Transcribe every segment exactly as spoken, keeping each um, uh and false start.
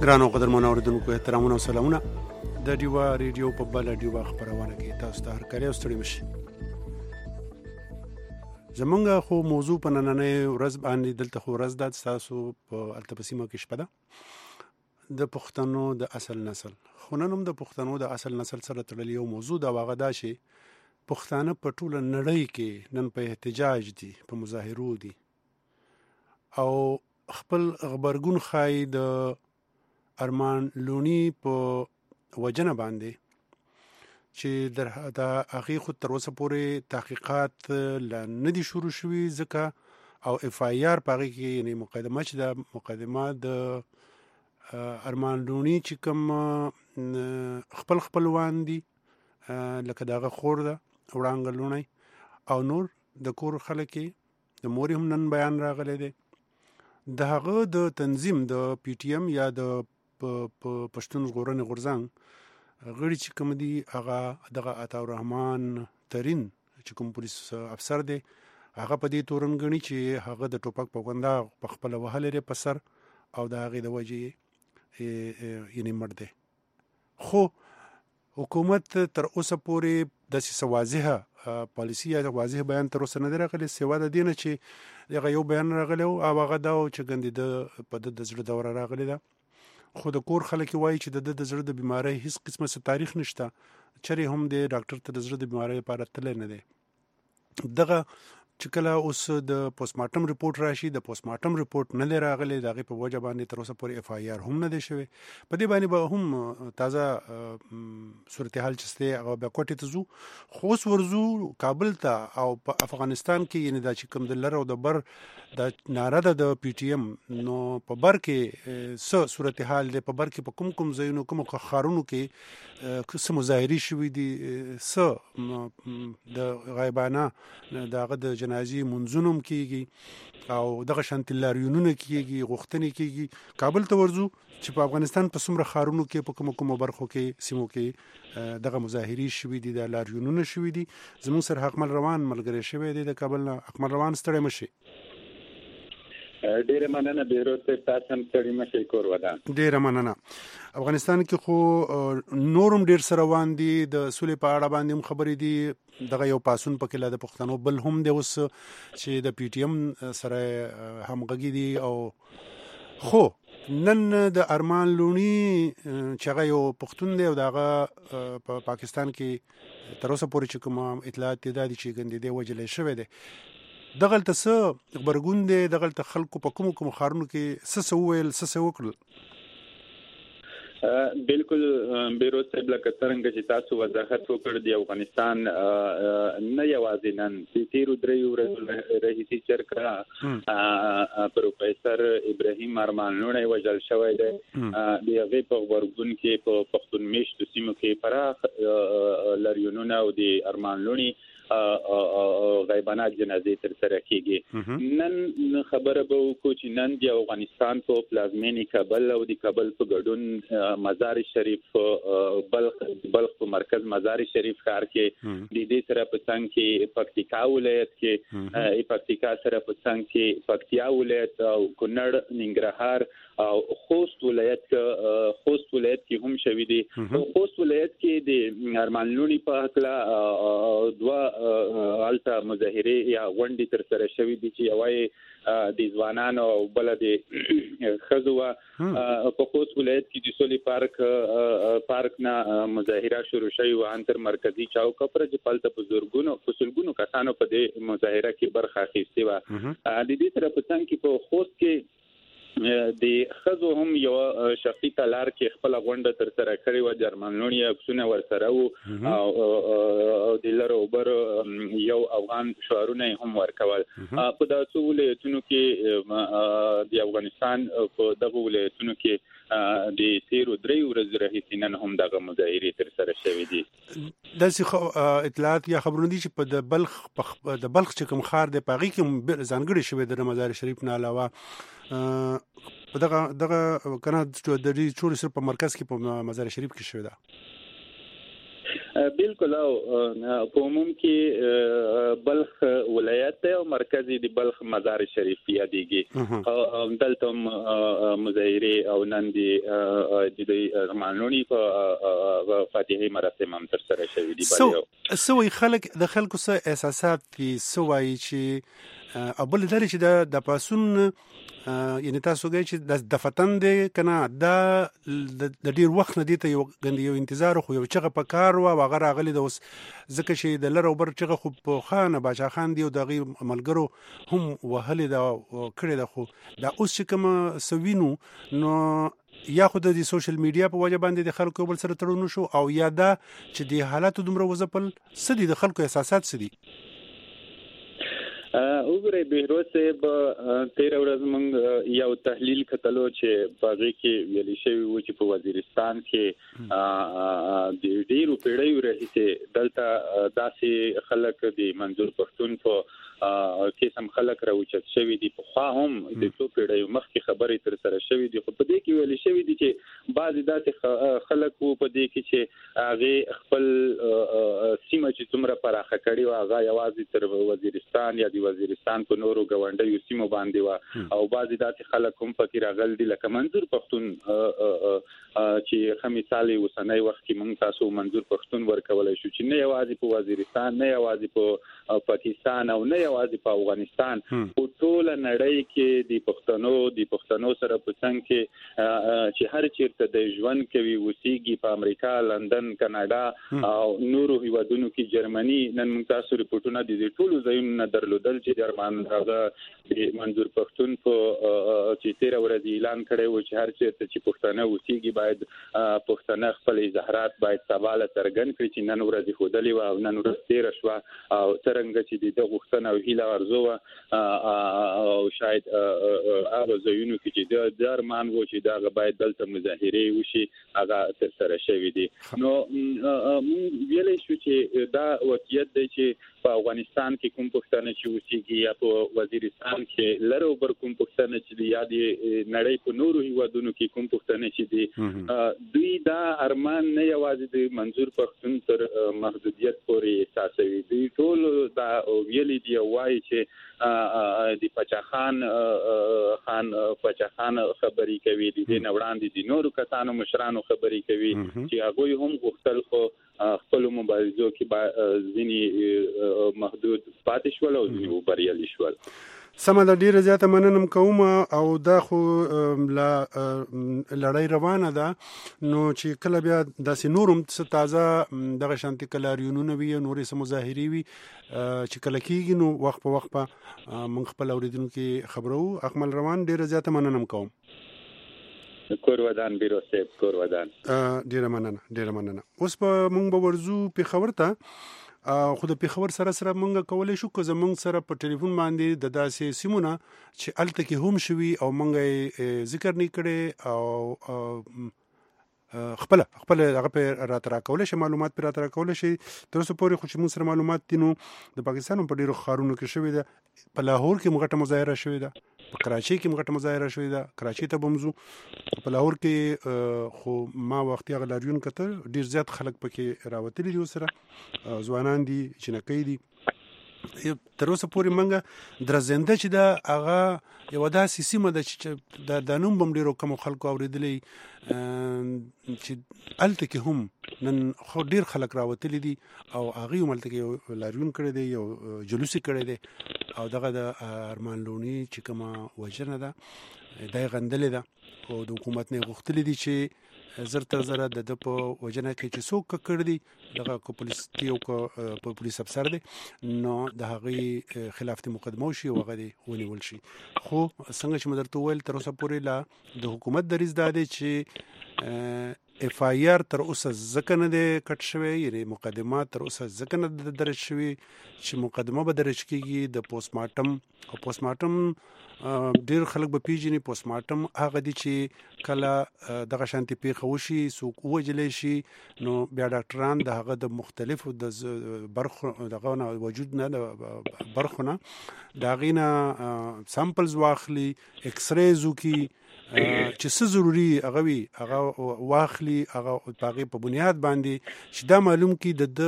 ګرانو قدرمنو اوریدونکو احترامونه او سلامونه. د ډیوا ریډیو په بل ډیوا خبرونه کې تاسو ته هر کله ستړي مشي. زمونږ خو موضوع په نننۍ ورځ باندې دلته خو ورځ د تاسو په التبسیمه کې شپه ده د پښتنو د اصل نسل. خو نن هم د پښتنو د اصل نسل سره تړلې یو موضوع دا واغه دا شي پښتانه په ټوله نړۍ کې نن په احتجاج دي، په مظاهرو دي او خپل خبرګون خای د ارمان لونی په وجنه باندې چې در د هغې خو تر اوسه پورې تحقیقات لا نه دي شروع شوي ځکه او اف آی آر په هغې کې یعنې مقدمه چې د مقدمه د ارمان لونی چې کوم خپل خپلوان دي لکه د هغه خور ده وړانګه لونی او نور د کور خلک یې د مورې هم نن بیان راغلی دی. د هغه د تنظیم د پی ټی ایم یا د پښتون ژغورنې غورځنګ غړي چې کوم دي هغه دغه عطاالرحمن ترین چې کوم پولیس افسر دی هغه په دې تورن ګڼي چې هغه د ټوپک په ګوندا په خپل وهلې لري په سر او د هغې د وجې یعنې مړ دی. خو حکومت تر اوسه پورې داسې واضحه پالیسي یا واضح بیان تر اوسه نه دی راغلی سوا د دې نه چې دغه یو بیان راغلی او هغه دا چې ګندې د په د زړه دوره راغلی ده. خو د کور خلک وایي چې د د زړه د بیماری هیڅ قسمه څه تاریخ نشته، چرې هم د ډاکټر ته د زړه د بیماری لپاره تللی نه دی. دغه چې کله اوس د پوسټ مارټم ریپورت راشي د پوسټ مارټم ریپورت نه دی راغلی د هغې په وجه باندې تر اوسه پورې اف آی آر هم نه دی شوی. په دې باندې به هم تازه صورتحال چې دی هغه بیا کوټې ته ځو. خو اوس ورځو کابل ته او په افغانستان کې یعنې دا چې کوم د لر او د بر د ناره ده د پی ټي ایم نو په بر کې څه صورتحال دی، په بر کې په کوم کوم ځایونو کوم ښارونو کې څه مظاهرې شوي دي، څه د غایبانه د هغه د جنازي منځونه هم کېږي او دغه شانتې لاریونونه کېږي، غوښتنې کېږي. کابل ته ورځو چې په افغانستان په څومره ښارونو کې په کومو کومو برخو کې سیمو کې دغه مظاهرې شوي دي، د لاریونونه شوي دي. زموږ سره حقمل روان ملګری شوی دی د کابل نه. حقمل روان ستړی مشي. ډیره مننه بیروت تاسو هم ستړي مشئ کور ودان. ډیره مننه. افغانستان کې خو نورم ډیر سره روان دي د سولې په اړه باندې هم خبرې دي. دغه یو پاسون پکې لا د پښتنو بل هم دی اوس چې د پی ټی ایم سره همغږي دي. او خو نن د ارمان لونی چې هغه یو پښتون دی او د هغه په پاکستان کې تر اوسه پورې چې کوم اطلاعات دي دا دي چې ګندې دی وجلی شوی دی. دغلته څه خبرګون دی، دغلته خلکو په کومو کومو ښارونو کې څه څه وویل څه څه وکړل؟ بالکل بیروت صاحب لکه څرنګه چې تاسو وضاحت وکړ د افغانستان نه یوازې نن د تیرو دریو ورځو راهیسې چرکه پروفیسر ابراهیم ارمان لونی وژل شوی دی. د هغې په غبرګون کې په پښتون میشتو سیمو کې پراخ لاریونونه او د ارمان لونی غیبانه جنازې تر سره کېږي. نن خبره به وکړو چې نن د افغانستان په پلازمینې کابل او د کابل په ګډون مزار شریف بلخ بلخ په مرکز مزار شریف ښار کې د دې سره په څنګ کې پکتیکا ولایت کې پکتیکا سره په څنګ کې پکتیا ولایت او کونړ ننګرهار او خوست ولایت خوست ولایت کې هم شوي دي. خوست ولایت کې د ارمان لونی په هکله دوه هلته مظاهرې یا غونډې تر سره شوي دي چې یوه د ځوانانو او بله د ښځو وه. په خوست ولایت کې د سولې پارک پارک نه مظاهره شروع شوې وه انتر مرکزي چوک پر چې هلته په زرګونو په سلګونو کسانو په دې مظاهره کې برخه اخیستې وه. د دې سره په څنګ کې په خوست کې د ښځو هم یو شخصي تالار کې خپله غونډه تر سره کړې وه. د ارمان لونی عکسونه ورسره وو او د لر او بر یو افغان شعارونه یې هم ورکول. په دا څو ولایتونو کې د افغانستان په دغو ولایتونو کې د تیرو دریو ورځو راهیسې نن هم دغه مظاهرې تر سره شوې دي. داسې اطلاعات یا خبرونه دي چې په د بلخ د بلخ چې کوم ښار دی په هغې کې هم ځانګړې شوې ده د مزار شریف نه علاوه په دغه دغه کنه د دې ټول صرف په مرکز کې په مزار شریف کې شوی ده. بالکل او په عموم کې بلخ ولایت او مرکز مرکز د بلخ مزار شریف یادېږي دلته مظاهره او نن د ارمانلونی په فاتحه مراسم هم تر سره شوي دي. سوي خلک د خلکو سره احساسات کې سوي چې ابل لري چې د پاسون یعنی تاسو ګورئ چې د فتن دی کنه دا د ډیر وخت نه دی ته یو غند یو انتظار خو یو چغه په کار و هغه راغلی د اوس ځکه چې د لر او بر چغه خو په خانه باچا خان دی او دغه ملګرو هم وهلې دا کړی دا خو دا اوس چې کوم سوینو نو یا خو د سوشل میډیا په وجه باندې د خلکو بل سره تړون شو او یا دا چې د حالاتو دومره وځپل سدي د خلکو احساسات سدي. وګورئ بهروز صاحب تیر ورځ موږ یو تحلیل کتلو چې باغې کې ویل شوی و چې په وزیرستان کې د ډیرو پیړیو راهیسې دلته داسې خلک د منظور پښتون په کې سم خلک راوچت شوی دي په خوا هم د څو پیړیو مخکې خبرې تر سره شوی دي خو په دې کې ویل شوی دي چې بعض داسې خلک وو په دې کې چې هغه خپل سیمه چې څومره پراخه کړي او هغه یوازې تر وزیرستان یا د وزیرستان په نورو غونډیو سیمو باندې و او بعض داسې خلک هم پکې راغل دي لکه منظور پښتون چې خمیسالي وسنۍ وخت کې موږ تاسو منظور پښتون ورکولای شو چې نه یوازې په وزیرستان نه یوازې په پاکستان او نه یوازې په افغانستان په ټول نړۍ کې د پښتنو د پښتنو سره په څنګ کې چې هر چیرته د ژوند کوي وسیږي په امریکا لندن کاناډا او نورو هیوادونو کې جرمني نن موږ تاسو ریپورتونه د ټولو ځایونو نه درلودل چې جرمن هغه د منظور پښتون په چې تیر ورځ اعلان کړی و چې هر چیرته چې پښتانه وسیږي باید پښتانه خپل اظهارات باید سواله څرګند کړي چې نن ورځ خودلی و او نن ورځ تیر شو او څنګه چې د غوښتنه او هیله ارزو او شاید هغه ځایونو کې چې د جرمن و چې دا باید دلته مظاهره وشي هغه تر سره شوی دي. نو ویلې شو چې دا وضعیت دی چې په افغانستان کې کوم پښتانه چې وسیږي یا په وزیرستان کې لرو بر کوم پښتانه چې دی یا د نړۍ په نورو هیوادونو کې کوم پښتانه چې دی دوی دا ارمان نه یوازې د منظور پښتون تر محدودیت پورې احساسوي دوی ټول دا ویلي دی وایي چې د پچا خان خان پچا خان خبري کوي د نوړاندې د نورو کسانو مشرانو خبري کوي چې هغه هم غوښتل خو خپل مبارزو کې ځینی محدود پاتې شول او ځینی وبریالي شول. سمه د ډیره زیاته مننم کوم او دا خو لا لړۍ روانه ده نو چې کله بیا داسې نورم څه تازه دغه شانتي کلاریونونه وي نورې څه مظاهرې وي چې کله کېږي نو وخت په وخت په موږ خپل اوریدونکو خبرو اکمل روان ډیره زیاته مننم کوم. کور ودان بیرو صاحب کور ودان ډیره مننه ډیره مننه. اوس په موږ به ورزو پیښور ته خو د پیښور سره سره موږ کولای شو که زموږ سره په ټلیفون باندې د داسې سیمونه چې الته کې هم شوي او موږ ذکر نه کړي او خپل خپل هغه په راترا کولای شي معلومات پر راترا کولای شي تر اوسه پورې خو چې موږ سره معلومات دي نو د پاکستان په ډیرو خارونو کې شوي ده په لاهور کې موږ ته مظاهره شوي ده په کراچۍ کې موږ ته مظاهره شوي ده کراچۍ ته بمزو په لاهور کې خو ما وخت هغه لاریون کتل ډیر زیات خلک پکې راوتلي دي سره ځوانان دي جنکۍ دي تر اوسه پورې منګه درزنده چې دا هغه یو داسې سیمه ده چې د دانوم بم ډیرو کوم خلکو اوریدلې چې الته کې هم نن خو ډیر خلک راوتلي دي او هغه هم الته کې لاریون کړی دی یو جلوس کړی دی او دغه د ارمان لونی چې کومه وجنه ده دای غندلې ده او د حکومت نه غوښتلې دي چې زر تر زر د په وجنه کې چې څوک کړ دي دغه کو پولیس تیو کو په پولیس افسر دي نو د هغه خلاف ته مقدمه شي او غدي ونیول شي خو څنګه چې مدرته ویل تر اوسه پورې لا د حکومت دریز داده چې اف آی آر تر اوسه ځکه نه ده کټ شوی یعنی مقدمات تر اوسه ځکه نه درج شوی چې مقدمه به درج کیږي د پوسټ مارټم او پوسټ مارټم ډیر خلک به پیژني پوسټ مارټم هغه دي چې کله دغه شانتي پیښه وشي څوک وجلې شي نو بیا ډاکټران د هغه د مختلفو د برخو دغه نه وجود نه د برخونه دا غینه سامپلز واخلي ایکس ریز وکي چې څه ضروری هغه وي هغه واخلي هغه پاغي په بنیاد باندې چې دا معلوم کی د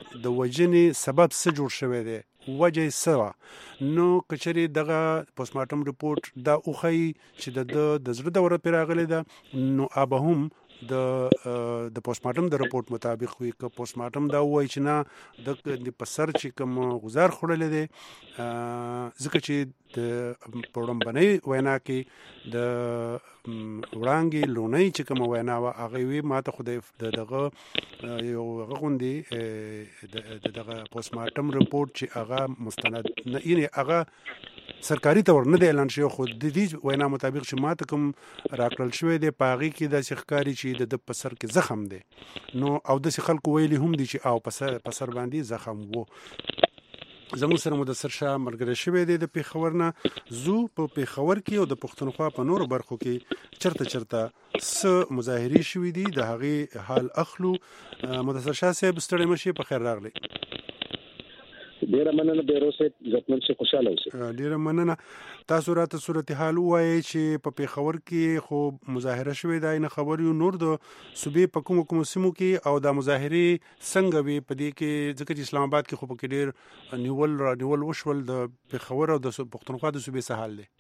د وجنې سبب څه جوړ شوی دی، وجه څه نو کچري دغه پوسټمارټم ریپورت دا اوخی چې د د زړه دوره پرې راغلی ده نو ابه هم د د پوسټمارټم د رپورت مطابق وي که پوسټمارټم دا وایي چې نه د د پسر چې کوم غزار خړلې دي ځکه چې د پړمبنۍ وینا کې د وړانګي لونی چې کوم وینا وا هغه وی ماته خو د دغه یو غوندي د دغه پوسټمارټم رپورت چې هغه مستند نه یعنی هغه سرکاري تور نه دی اعلان شوی، خو د دې وینا مطابق چې ماته کوم راکړل شوی دی پاغي کې د شخکاری چې د پسر کې زخم دی نو او د خلکو ویلي هم دي چې او پسر پسر باندې زخم وو. زموږ سره مدثر شاه مرګره شوی دی د پیښور نه زو په پیښور کې او د پښتونخوا په نورو برخو کې چرته چرته س مظاهري شوی دي د هغه حال اخلو. مدثر شاه صاحب ستړي مشي په خیر راغلی. ډیره مننه بیروسه ځکه چې خوشاله اوسئ. ډیره مننه. تاسو راته صورتحال وایي چې په پیښور کې خو مظاهره شوې ده نه خبري نور د صوبې په کوم کوم سیمو کې او د مظاهري څنګه وي په دې کې ځکه چې اسلام آباد کې خو په کې ډیر نیول را نیول وشول د پیښور او د پښتونخوا د صوبې سهال دي.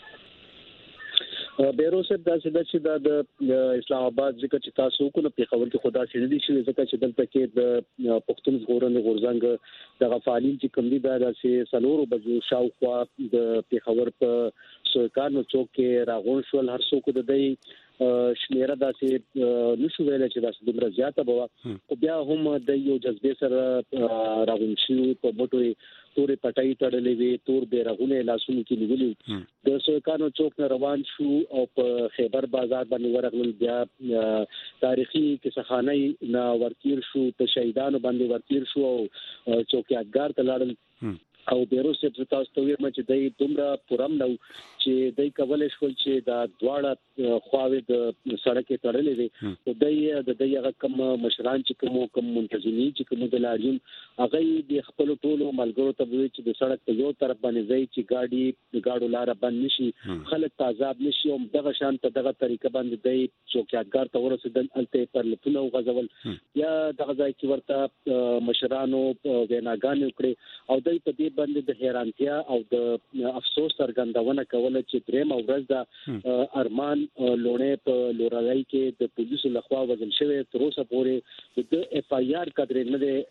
بیروسه د چې د اسلام آباد ځکه چې تاسو کو نه پیښور کې خدا سي دي چې ځکه چې دلته کې د پښتون ژغورنې غورځنګ د غفالین چې کوم دي دا چې سلورو بجو شاوخوا د پیښور په سرکارو چوک کې راغون شول هر څوک د دې شمیره داسې نشو ویل چې داسې دومره زیاته بوا او بیا هم د یو جذبه سره راغون شي په بټوي تورې پټای تړلې وي تور به راغونه لاسونو کې نیولې د سرکارو چوک نه روان شو او په خیبر بازار باندې ورغلل بیا تاریخي کیسهخانه نه ورتیر شو ته شهیدانو باندې ورتیر شو او چوکیاتګار ته لاړل او بیروسه په تاسو ته وایم چې دای دومره پرم نو چې دای کولای شول چې دا دواړه خواوې د سړک تړلې وي او دای د دای هغه کم مشران چې کوم کوم منتظمین چې کوم د لاجون هغه د خپل ټولو ملګرو ته وی چې د سړک په یو طرف باندې ځي چې ګاډي د ګاډو لار باندې نشي خلک تعذاب نشي او دغه شان ته دغه طریقه باندې دای چوکیاتګار ته ورسېدل الته پر لپونه غزول یا دغه ځای کې ورته مشرانو ویناګان وکړي او دای په دې باندې د حیرانتیا او د افسوس څرګندونه کوله چې دریم ورځ د ارمان لونه په لورای کې د پولیسو لخوا وژل شوی تر اوسه پورې د اف آی آر کډر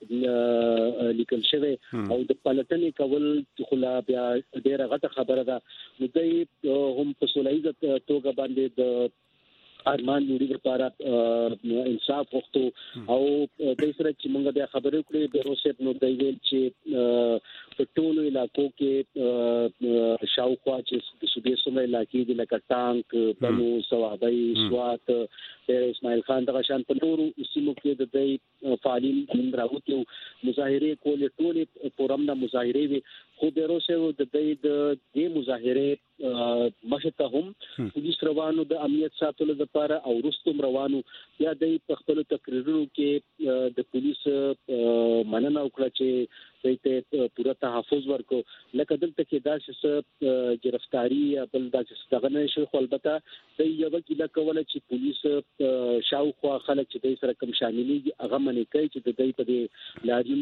نه لیکل شوی او د پلټنې کول خلا بیا ډیره غټه خبره ده نو دوی هم په سولایزه توګه باندې د ارمان نوري لپاره انصاف وغوښتو او د سره چې موږ بیا خبرې کړې د روسیت نو د ویل چې په ټولو علاقو کې شاوخوا چې د صوبې سمې علاقې د لکه ټانک بنو سوابي سوات اسماعیل خان دغه شان په نورو سیمو کې د دې فعالین من راوته مظاهره کولې ټولې پرمنه مظاهره وي خو د روسیو د دې د دې مظاهره مشته هم پولیس روانو د امنیت ساتلو لپاره او رستم روانو یا د خپل تقریرونو کې د پولیس مننه وکړه چې ته پورا تحفظ ورکو لکه دلته کې داسې گرفتاری بل داسې دغه نشي خو البته د یو کله کوله چې پولیس شاوخوا خلک چې د سره کم شاملېږي هغه منې کوي چې د دې په دې لاجون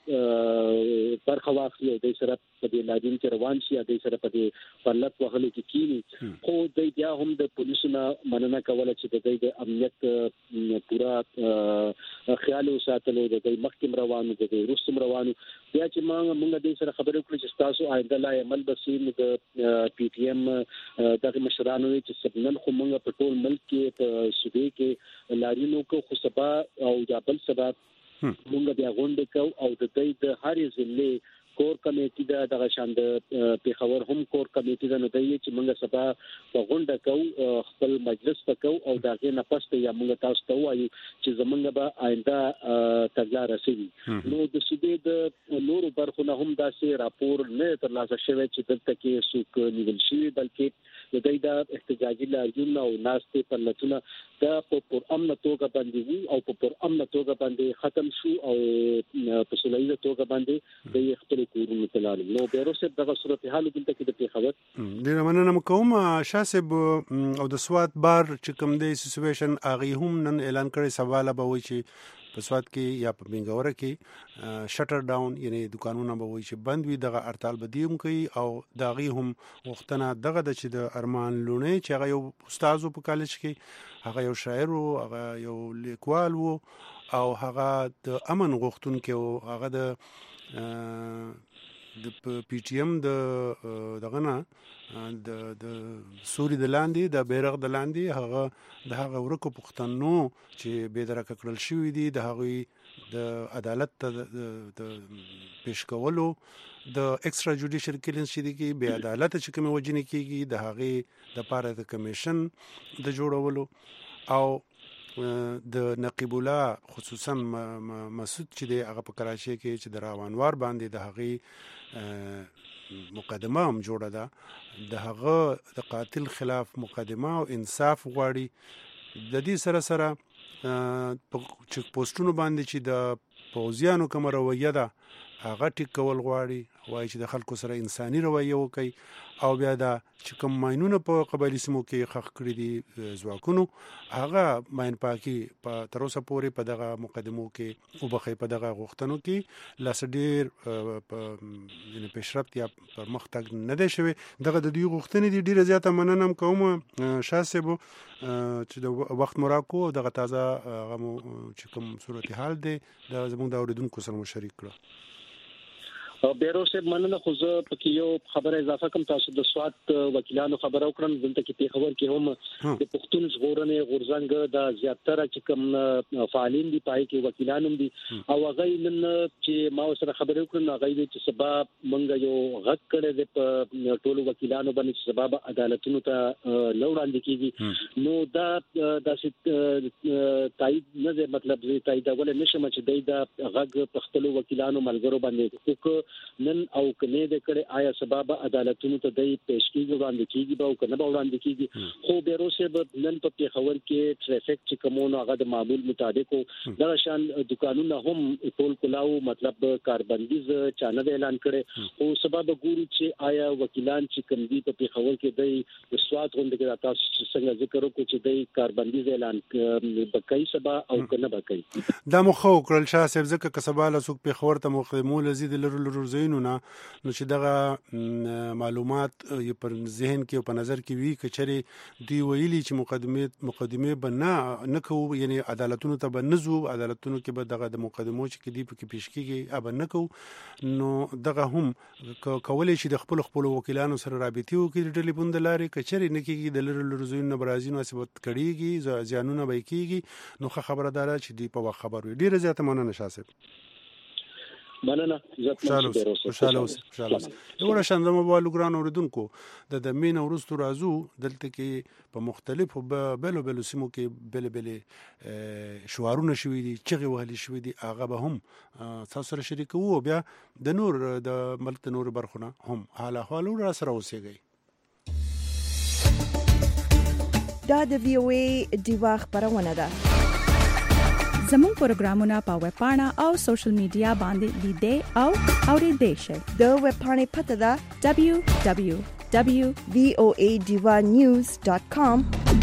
کې برخه واخلي او د سره په دې لاجون کې روان شي د سره په دې پرلط وهلو کې کینی خو د بیا هم د پولیسو نه مننه کوله چې د دې د امنیت پورا خیال وساتلو د دې محکم روانو د دې رسم روانو بیا چې موږ موږ د سره خبرې وکړو چې تاسو آینده لا عمل بسیم د پی ټی ایم دغه مشرانو چې سبنن خو موږ په ټول ملک کې په صوبې کې لارینو کو خو سبا او یا بل سبا موږ بیا غونډه کو او د دې د هر ضلع کور کمیټې دا دغه شان د پیښور هم کور کمیټې دا نه دی چې موږ سبا په غونډه کو خپل مجلس وکاو او دا غي نه پسته یا موږ تاسو ته وایو چې زمونږ به آینده تګلار رسېږي نو د سودې د نورو برخو نه هم داسې راپور نه ترلاسه شوی چې دلته کې څوک نیول شي بلکې د دې د احتجاجي لاریون او ناشته پر لټونه دا په پر امن توګه باندې او په پر امن توګه باندې ختم شو او په سولېزه توګه باندې د خپل خپل کورونو ته لاړل. نو بیروسه دغه صورتحال دلته کې د پیښور ډېر مننه کوم شاسب او د سوات بار چې کوم دی سچويشن اغه هم نن اعلان کړی سواله به وي چې په سوات کې یا په بنګوره کې شټر ډاون یعنی دکانونه به وي چې بند وي دغه ارتال بدیم کوي او دغه هم وختنه دغه د چې د ارمان لونه چې هغه یو استاد په کالج کې هغه یو شاعر او هغه یو لیکوال وو او هغه د امن غوښتون کې او هغه د د پی ټی ایم د دغه نه د د سوري د لاندې د بیرغ د لاندې هغه د هغه ورکو پښتنو چې به درک کړل شوې دي د هغه د عدالت د پیش کولو د ایکسترا جوډیشل کلینز چې دي به عدالت چې کوم وجنه کیږي د هغه د پاره د کمیشن د جوړولو او د نقیب الله خصوصا مسعود چې دی هغه په کراچۍ کې چې د راوانوار باندې د هغه مقدمه هم جوړه ده د هغه د قاتل خلاف مقدمه او انصاف غواړي د دې سره سره چې پوسټونو باندې چې د پوزیانو کوم رویه ده هغه ټیک کول غواړي وایي چې د خلکو سره انساني رویه وکړي او بیا دا چې کوم ماينونه په قبایلی سیمو کې خخ کړی دي ځواکونو هغه ماين پاکي په تر اوسه پورې په دغه مقدمو کې او بخې په دغه غوښتنو کې لاس ډیر یعنی پېشرفت یا پرمختګ نه دی شوی دغه د دې غوښتنې دي ډیره زیاته مننه کوم شاسبو چې د وخت مراکو دغه تازه غو چې کوم صورتحال دی د زموږ د اوریدونکو سره مشارک کړه بیروسه مننه خو زه پکې یو خبره اضافه کوم تاسو د سوات وکیلانو خبرو کړم دلته کې پیښور کې هم د پښتون ژغورنې غورځنګ د زیاتره چې کوم فعالین دي پای کې وکیلان هم دي او هغه نن چې ما سره خبرو کړم هغه دې چې سبب مونږ یو غږ کړی د ټولو وکیلانو باندې سبب عدالتونو ته لوړاندې کیږي نو دا د تایید نه مطلب دې تایید ول نشم چې د غږ پښتلو وکیلانو ملګرو باندې نن او کنه د کړه آیا سبب عدالتونو ته د پیشکیږي وړاندې کیږي به او کنه به وړاندې کیږي خو بیروسه به نن په پیښور کې ټریفیک چې کومونه هغه د معمول مطابق دا شان دکانونه هم ټول کلاو مطلب کاربندیز چانه اعلان کړي او سبب ګوري چې آیا وکیلان چې کوم دي په پیښور کې د سواد غونډه کې تاسو څنګه ذکر وکړو چې د کاربندیز اعلان بکای سبا او کنه بکای دا مخه وکړل شاه صاحب ځکه کسباله سوق پیښور ته مخدمو لزید لرو زینونه نو چې دغه معلومات پر ذهن کې او په نظر کې وی کچري دی ویلي چې مقدمه مقدمه بنا نه کوو یعنی عدالتونو ته بنزو عدالتونو کې به دغه د مقدمو چې دی په کې پیش کیږي اب نه کوو نو دغه هم کولای شي د خپل خپل وکیلانو سره رابطه وکړي ټلیفون د لارې کچري نه کیږي د لرو لرو زینونه برازینو ثبت کړيږي ځانونه به کیږي نو خبردار چې دی په خبر وي ډیره زیاته مننه شاسب مننه خوشاله اوسه خوشاله اوسه یو شان زموږ والګران اوریدونکو د د مین ورستو رازو دلته کې په مختلفو بلو بلو سیمو کې بل بل شوارونه شوې دي چغې وهلې شوې دي هغه به هم تاسو سره شریک وو بیا د نور د ملک د نور برخونه هم حال احوال را سره اوسېږي دا د وی او ای دیوا خبرونه ده زموږ پروګرامونه په ویب پاڼه او سوشل میډیا باندې لیدئ او اوریدئ شئ د ویب پاڼې پته ده دبليو دبليو دبليو وی او ای diva news dot com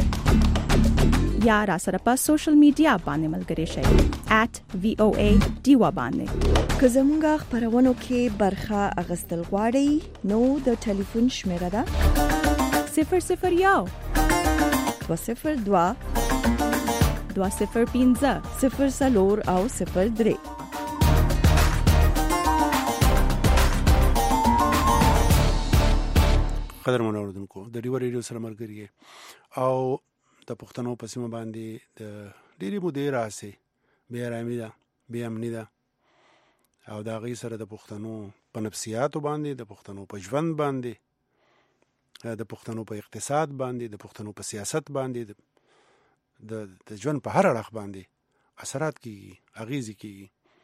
یا را سره په سوشل میډیا باندې ملګري شئ at وی او ای diva باندې که زموږ خبرونو کې برخه اغستل غواړئ نو د ټلیفون شمیره ده صفر صفر یو دو صفر دو دو صفر پینزه صفر سلور او صفر درې قدر منو اوردونکو د ریو ریډیو سره مرګري او د پښتنو په سیمه باندې د ډېری مودې راځي بیا رامي ده بیا امني ده او دا غي سره د پښتنو په نفسیاتو باندې د پښتنو په ژوند باندې د پښتنو په اقتصاد باندې د پښتنو په سیاست باندې د د ژوند په هر اړخ باندې اثرات کیږي اغیزې کیږي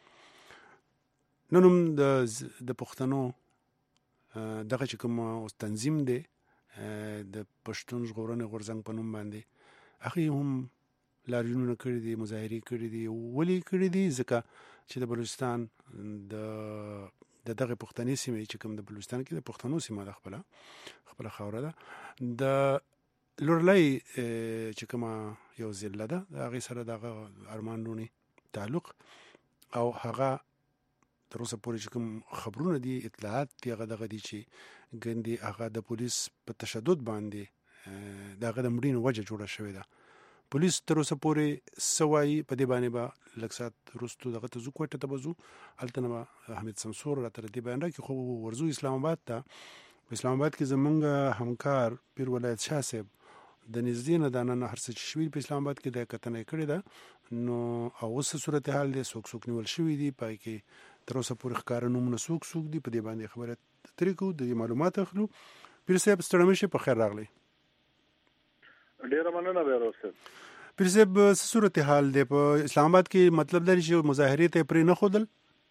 نن هم د د پښتنو دغه چې کوم تنظیم دی د پښتون ژغورنې غورځنګ په نوم باندې هغه هم لاریونونه کړی دي مظاهرې کړی دي ولې کړی دي ځکه چې د بلوچستان د د دغه پښتني سیمې چې کوم د بلوچستان کې د پښتنو سیمه د خپل خپل خاوره ده د لورلای چې کوم یو ضلع ده هغه سره د ارمان لونی تعلق او هغه تر اوسه پورې چې کوم خبرونه دي اطلاعات دي هغه دغه دي چې ګندي هغه د پولیس په تشدد باندې دغه د مړینو وجه جوړه شوې ده پولیس تر اوسه پورې سوای په دې باندې به لکسات روستو دغه ته زو کوټه ته بزو التنه حمید سمسور را تر دې باندې کې خو ورزو اسلام آباد ته اسلام آباد کې زمونږ همکار پیر ولایت شاه صاحب د نږدې نه د نن هر څه چې شوي په اسلام آباد کې د کتنې کړې ده نو اوسه صورتحال دې سوک سوک نیول شوی دی پای کې تر اوسه پورې ښکار نومونه سوک سوک دی په دې باندې خبره طریقو د معلومات اخلو پیر صاحب ستړی شي په خیر راغلی ډیره مننه به راوسه پیر صاحب صورتحال دی په اسلام آباد کې مطلب لري چې مظاهره ته پرې نه خودل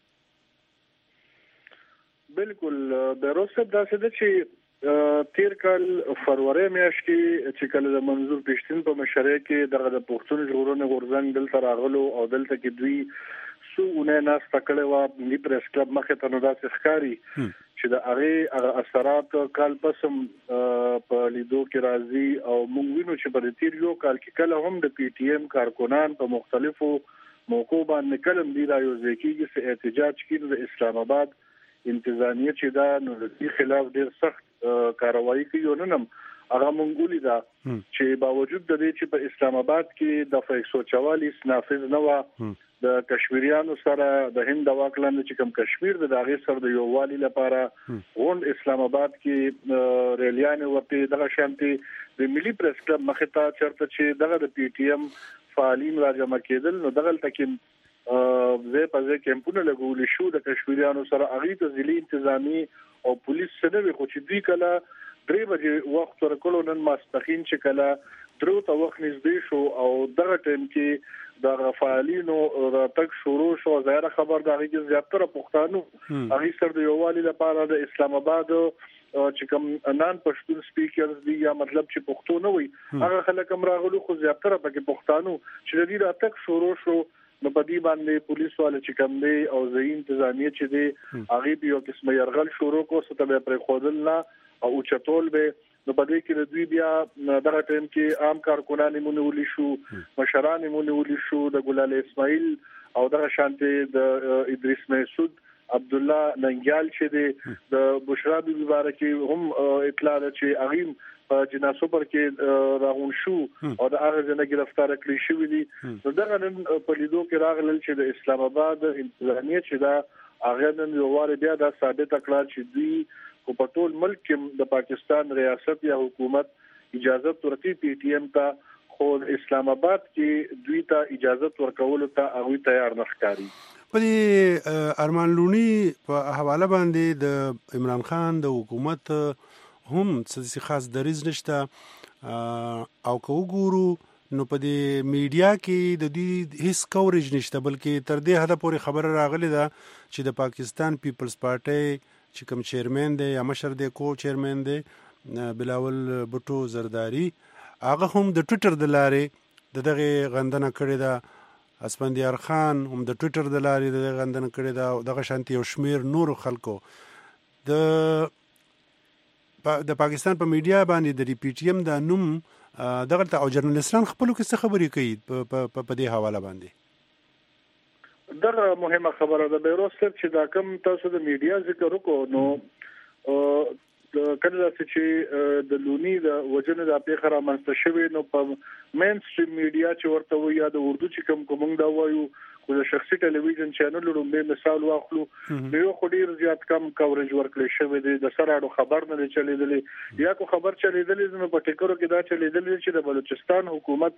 بالکل به راوسه دا څه ده چې تیر کال فروری میاشت کې چې کله د منظور پښتون په مشرۍ کې دغه د پښتون ژغورنې غورځنګ دلته راغلو او دلته کې دوی سونه ناس تکړه و ملي پریس کلب مخه ته نو داسې ښکاری چې د هغه هغه اثرات کال پسم په لیدو کې راځي او موږ وینو چې په تیر یو کال کې کله هم د پی ټی ایم کارکونان په مختلفو موقعو باندې کلم دی را یو ځکیږي چې احتجاج کړي د اسلام آباد انتظامیه چې دا نو د خلاف ډیر سخت کاروایی کوي او نن هغه مونږ لیدا چې باوجود د دې چې په اسلام آباد کې د ایک سو چوالیس نافذ نه و د کشمیریانو سره د هند واکلند چې کوم کشمیر د داغه سره د یو والی لپاره غونډ اسلام آباد کې ریلیان ورته دغه شانتي د ملي پریس کلب مخه ته چرته چې دغه د پی ټی ایم فعالین راجمع کېدل نو دغه تکیم زه په ځکه کمپونه لګول شو د کشمیریانو سره اغه ته ضلعي انتظامی او پولیس سره خو چې دوی کله درې بجې وخت ورکړو نن ماسپخین چې کله درو ته وخت نږدې شو او دغه ټیم کې د غفالینو راتګ شروع شو ظاهر خبر د هغه زیاتره پښتانو هغه سره د یووالي لپاره د اسلام آباد چې کوم نن پښتون سپیکرز دی یا مطلب چې پښتون نه وي هغه خلک هم راغلو خو زیاتره پکې پښتانو چې د دې راتګ شروع شو نو په دې باندې پولیس والے چې کوم دی او ځای انتظامیه چې دی هغه به یو قسم يرغل شروع کو ست به پر خودل نه او چتول به نو په دې کې د دوی بیا دغه ټیم کې عام کارکونان مونږ شو مشران مونږ شو د ګلال اسماعیل او دغه شانتي د ادریس مسعود عبد الله ننګیال چې دی د بشرا بی مبارکي هم اطلاع ده چې اغیم په جناسو پر کې راغون شو او د هغه ځنه گرفتار کړی شو دي نو دغه نن په لیدو کې راغلل چې د اسلام آباد انتظامیه چې دا هغه نن یو وار بیا دا ثابت کړل چې دوی په ټول ملک کې د پاکستان ریاست یا حکومت اجازه ورکړي پی ټی ایم ته خو اسلام آباد کې دوی ته اجازه ورکول ته هغه تیار نه ښکاري په دې ارمان لونی په حواله باندې د عمران خان د حکومت هم څه خاص دریز نشته او کو ګورو نو په دې میډیا کې د دې هیڅ کوریج نشته بلکې تر دې حد پورې خبره راغلی ده چې د پاکستان پیپلز پارټي چې کوم چیرمن دی یا مشر دی کو چیرمن دی بلاول بوټو زرداری هغه هم د ټوئیټر د لارې د دغه غندنه کړې ده اسپندیار خان هم د ټوئیټر د لارې د غندنه کړې ده دغه شانتي یو شمیر نور خلکو د د پاکستان په میډیا باندې د پی ټی ایم د نوم دغه ته او جرنالستان خپل کې څه خبرې کوي په دې حواله باندې دا مهمه خبره ده به روسر چې دا کوم تاسو د میډیا ذکر وکړو نو کله چې د لونی د وجنه د پیخره منځته شوی نو په مین سټریم میډیا چې ورته وي یا د اردو چې کوم کوم دا وایو خو د شخصي ټلویزیون چینل لومبه مثال واخلو یو خډیر زیات کم کوریج ورکړل شوی دی د سراړو خبر نه چلیدلې یا کو خبر چلیدلې نو په ټیکرو کې دا چلیدلې چې د بلوچستان حکومت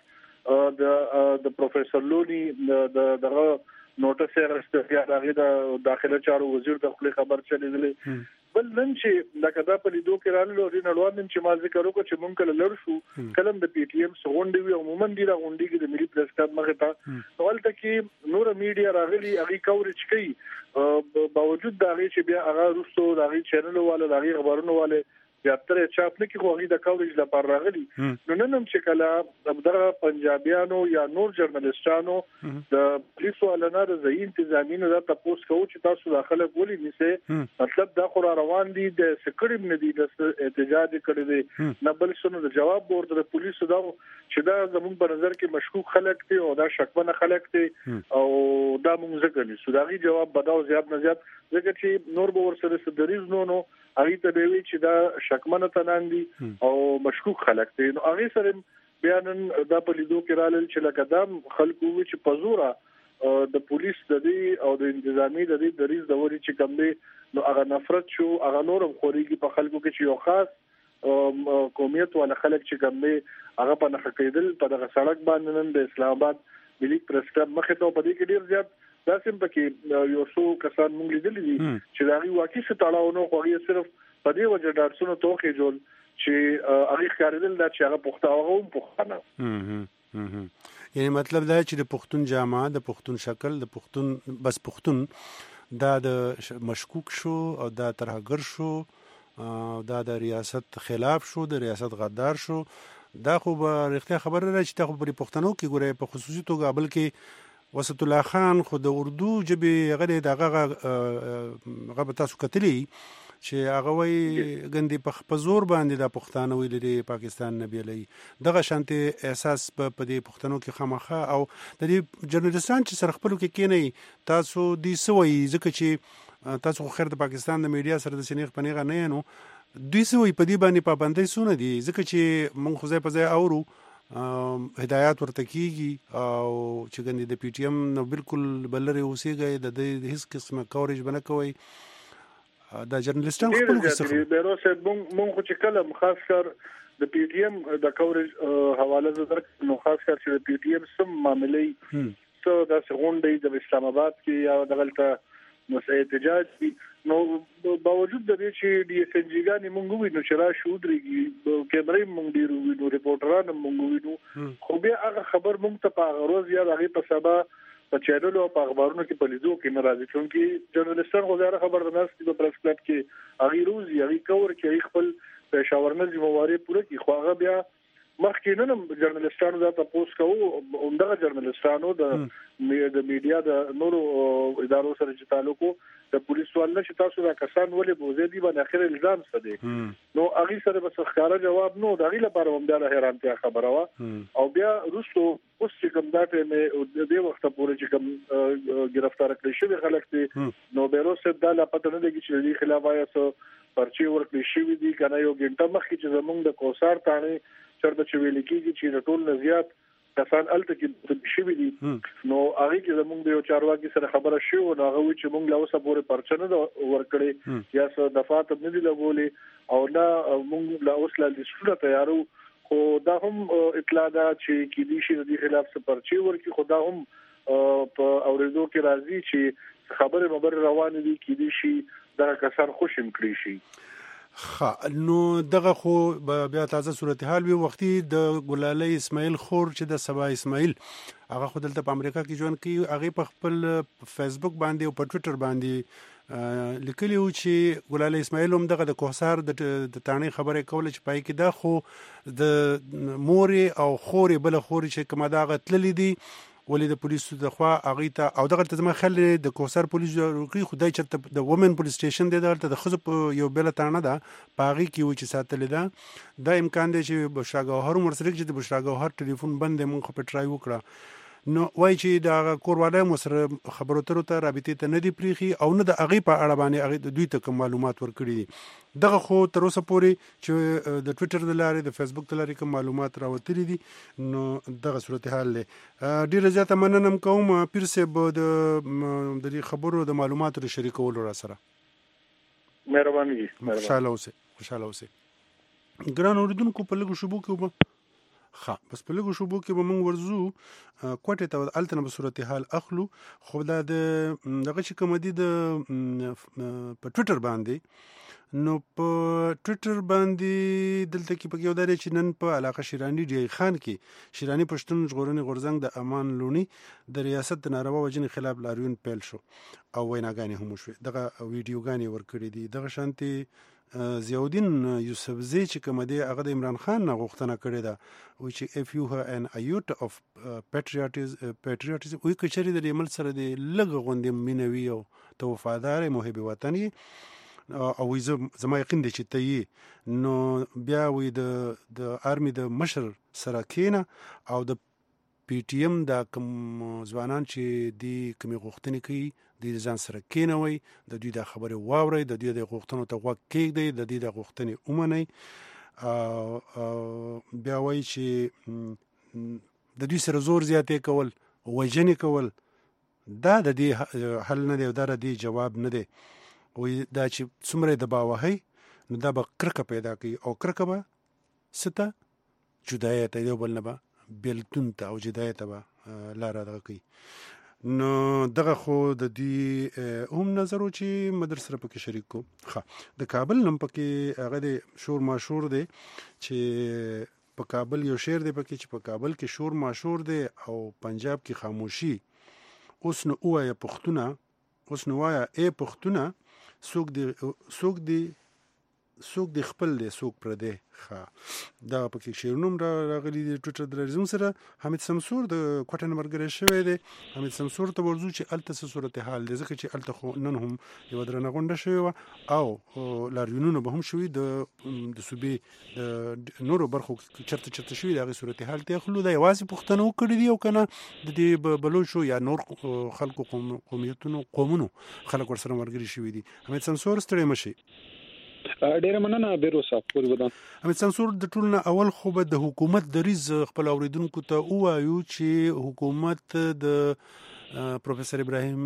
د د پروفیسور لونی د دغه نوټس یې راستیا دغه د داخله چارو وزیر د خپل خبر چلیدلې بل نن چې دا کدا په لیدو کې رالو رینه لوړ نن چې ما ذکر وکړ چې مونږ کله لړ شو کلم د پی ټی ایم سغونډي وي عموما دی را غونډي کې د ملي پریس کلب مخه ته ولته کې نور میډیا راغلي هغه کوریج کوي باوجود دا غي چې بیا هغه روسو دا غي چینل والے دا غي خبرونه والے زیاتره چاپ نه کې خوغي د کورج لپاره راغلي نو نن هم چې کله دغه پنجابیانو یا نور جرنالستانو د پولیسو علنا د ځای انتظامی نه تاسو کوو چې تاسو داخله کولی نيسه مطلب دا خو روان دي د سکړم نه دي د احتجاج کړي دي نه بل څه د جواب بورد د پولیسو دا چې دا زموږ په نظر کې مشکوک خلک دي او دا شکمنه خلک دي او دا موږ ځکه نشو دا غي جواب بداو زیات نه زیات ځکه چې نور به ورسره سدریز نو نو هغه ته وی چې دا شکمنه تنان دي او مشکوک خلک دي نو هغه سره بیانن دا په لیدو کې رالل چې لکه دا خلکو چې پزوره د پولیس د دې او د انتظامی د دې دریز د وری چې کم دي نو هغه نفرت شو هغه نورم خوريږي په خلکو کې چې یو خاص قومیت ولا خلک چې کم دي هغه په نخ کېدل په دغه سړک باندې نن د اسلام آباد ملي پریس کلب مخه ته په دې کې ډیر زیات دا سم پکې یو څو کسان مونږ لیدل دي چې دا غي واقعي څه تړاو نه کوي صرف په دې وجه ډارسونو توخه جوړ چې هغه ښکارېدل دا چې هغه پښتاوغه هم پښتانه یعنی مطلب دا چې د پښتون جامه د پښتون شکل د پښتون بس پښتون دا د مشکوک شو او دا ترهګر شو دا د ریاست خلاف شو د ریاست غدار شو دا خو به رښتیا خبره ده چې تاسو په پښتنو کې ګورئ په خصوصي توګه بلکې وسط الله خان خو د اردو جبه غره دغه غو تاسو کتلی چې هغه وی غندي په زور باندې د پښتانه ویل دي پاکستان نه بیلي دغه شانتي احساس په دې پښتنو کې خامخه او د دې جرنالستان چې سره خپل کې کینې تاسو دې سوي ځکه چې تاسو خو خیر د پاکستان د میډیا سره د سنیغ پنیغه نه نو دوی سوي په دې باندې پابندۍ سونه دي ځکه چې مونږ خو ځای په ځای اورو هدایت ورته کیږي او چې ګندې د پی ټی ایم نو بالکل بلری اوسېږي د دې هیڅ قسمه کورج بنه کوي دا جرنالستان خپل څه بیرو سه مونږ خو چې کلم خاص کر د پی ټی ایم د کورج حواله زر نو خاص کر چې د پی ټی ایم سم معاملې څه د سغونډې د اسلام آباد کې یا دغلطه نو احتجاج دي نو باوجود د دې چې ډي اس ان جی ګانې مونږ وینو چې را شو درېږي کیمرې مونږ ډیرو وینو ریپورټران مونږ وینو خو بیا هغه خبر مونږ ته په غروز یا هغه په سبا په چینل او په اخبارونو کې په لیدو کې ناراضي چونکی جرنالستان غوډه خبر درناست په پریس کلب کې هغه روز یې کور کې خپل پېښور نه ذمہواری پوره کی خو هغه بیا مخکې نن جرنالستانو دا تاسو کوو همدغه جرنالستانو د د میډیا د نورو ادارو سره چې تعلق د پولیس ولنه چې تاسو دا کسان ولې بوزي دي باندې اخر الزام څه دي نو هغه سره بس ښکارا جواب نو د غي لپاره هم د حیرانتیا خبره وا او بیا روسو اوس چې کوم داته مې د دې وخت پورې چې کوم گرفتار کړی شوی خلک دي نو بیرو سره دا لا پته نه لګی چې د خلاف آیا پرچی ورکړی شوی دي کنه یو ګنټه مخکې چې زمونږ د کوثر تانه چرته چې ویل کېږي چې ټول نه زیات کسان الته کې شوی دي نو هغه کې زمونږ د یو چارواکي سره خبره شو نو هغه چې مونږ لا اوسه پورې پرچنه ورکړي یا څه دفعات نه دي لګولې او لا مونږ لا اوس لا لسټه تیارو خو دا هم اطلاع ده چې کې دي شي د خلاف څه پرچی ورکړي خو دا هم په اوریدو کې راځي چې خبره مبر روان دي کې دي شي دا کسان خوشم کړی شي خا نو دغه خو بیا تازه صورتحال وی وختي د ګلالي اسماعیل خور چې د سبا اسماعیل هغه خو دلته په امریکا کې ژوند کوي هغه په خپل فیسبوک باندې او په ټوئیټر باندې لیکلی و چې ګلالي اسماعیل هم دغه د کوثر د تانی خبره کوله چې پای کې دا خو د موري او خوري بل خوري چې کومه دا غتللی دي ولې د پولیسو د خوا اغه ته او دغه ته زما خل د کوثر پولیس روکي خدای چرته د وومن پولیس سټیشن دی دغه د خزو یو بل تانه ده پاغي کې و چې ساتل ده دا امکان دی چې بشراګوهر مرسره چې د بشراګوهر ټلیفون بند مونږ په ټرای وکړه نو وای چې دا کورواله مسره خبرو تر ته رابطه ته نه دی پریخي او نه د اغه په اړه باندې اغه دوی ته کوم معلومات ورکړي دي دغه خو تر اوسه پورې چې د ټوئیټر د لارې د فیسبوک د لارې کوم معلومات راوتلي دي نو دغه صورتحال له ډیره زیاته مننم کوم پیر سه به د د خبرو د معلوماتو لري شریکول را سره مهرباني خوشاله اوسه خوشاله اوسه ګران اوریدونکو په لګو شوبو کې خا بس په لګو شوبو کې به موږ ورزو کوټه ته التنه په صورتحال اخلو خو دا د دغه چې کوم دي د په ټوئیټر باندې نو په ټوئیټر باندې دلته کې په یو درې چې نن په علاقه شیرانی ډی خان کې شیرانی پښتون ژغورنې غورزنګ د امان لونی د ریاست د ناروا وجنې خلاف لاریون پیل شو او ویناګانې هم شو دغه ویډیوګانې ورکړې دي دغه شانتي ضیاءالدین یوسفزی چې کوم دی هغه د عمران خان نه غوښتنه کړې ده و چې if you have an iota of uh, patriotism patriotism وی کچری د عمل سره د لږ غوندې مینوي او ته وفادار محب وطن او زما یقین دی چې ته یې نو بیا وی د د آرمي د مشر سره کېنه او د پی ټی ایم دا کوم ځوانان چې دی کومې غوښتنې کوي د ځان سره کېنوي د دوی د خبرې واوري د دوی د غوښتنو ته غوږ کېږدي د دوی د غوښتنې ومني بیا وایي چې د دوی سره زور زیاتې کول وژنې کول دا د دې حل نه دی او دا د دې جواب نه دی وایي دا چې څومره دباو وهي نو دا به کرکه پیدا کوي او کرکه به څه ته جدایي ته یو بل نه به بیلتون ته او جدایي ته به لاره دغه کوي نو دغه خو د دې هم نظر و چې مدر سره پکې شریک کو ښه د کابل نم پکې هغه د شور ماشور دی چې په کابل یو شعر دی پکې چې په کابل کې شور ماشور دی او پنجاب کې خاموشي اوس نو وایا پښتونه اوس نو وایا ای پښتونه څوک دی څوک دی څوک دی خپل دی څوک پر دی ښه دا پکې شعرونه راغلي دي ټوټر درزم سره حمید سمسور د کوټه نمبر ګرې شوی دی حمید سمسور ته ورځو چې الته څه صورتحال دی ځکه چې الته خو نن هم یو درنه غونډه شوی و او لاریونونه به هم شوي د د صوبې نورو برخو چرته چرته شوي د هغې صورتحال ته خلو دا یوازې پوښتنه وکړي دي او که نه د دې بلوچو یا نور خلکو قومیتونو قومونو خلک ورسره ملګري شوي دي حمید سمسور ستړی مه شئ ډیره مننه بیرو صاحب پوری ودان حمید سمسور د ټول نه اول خو به د حکومت دریز خپل اوریدونکو ته وایو چې حکومت د پروفیسور ابراهیم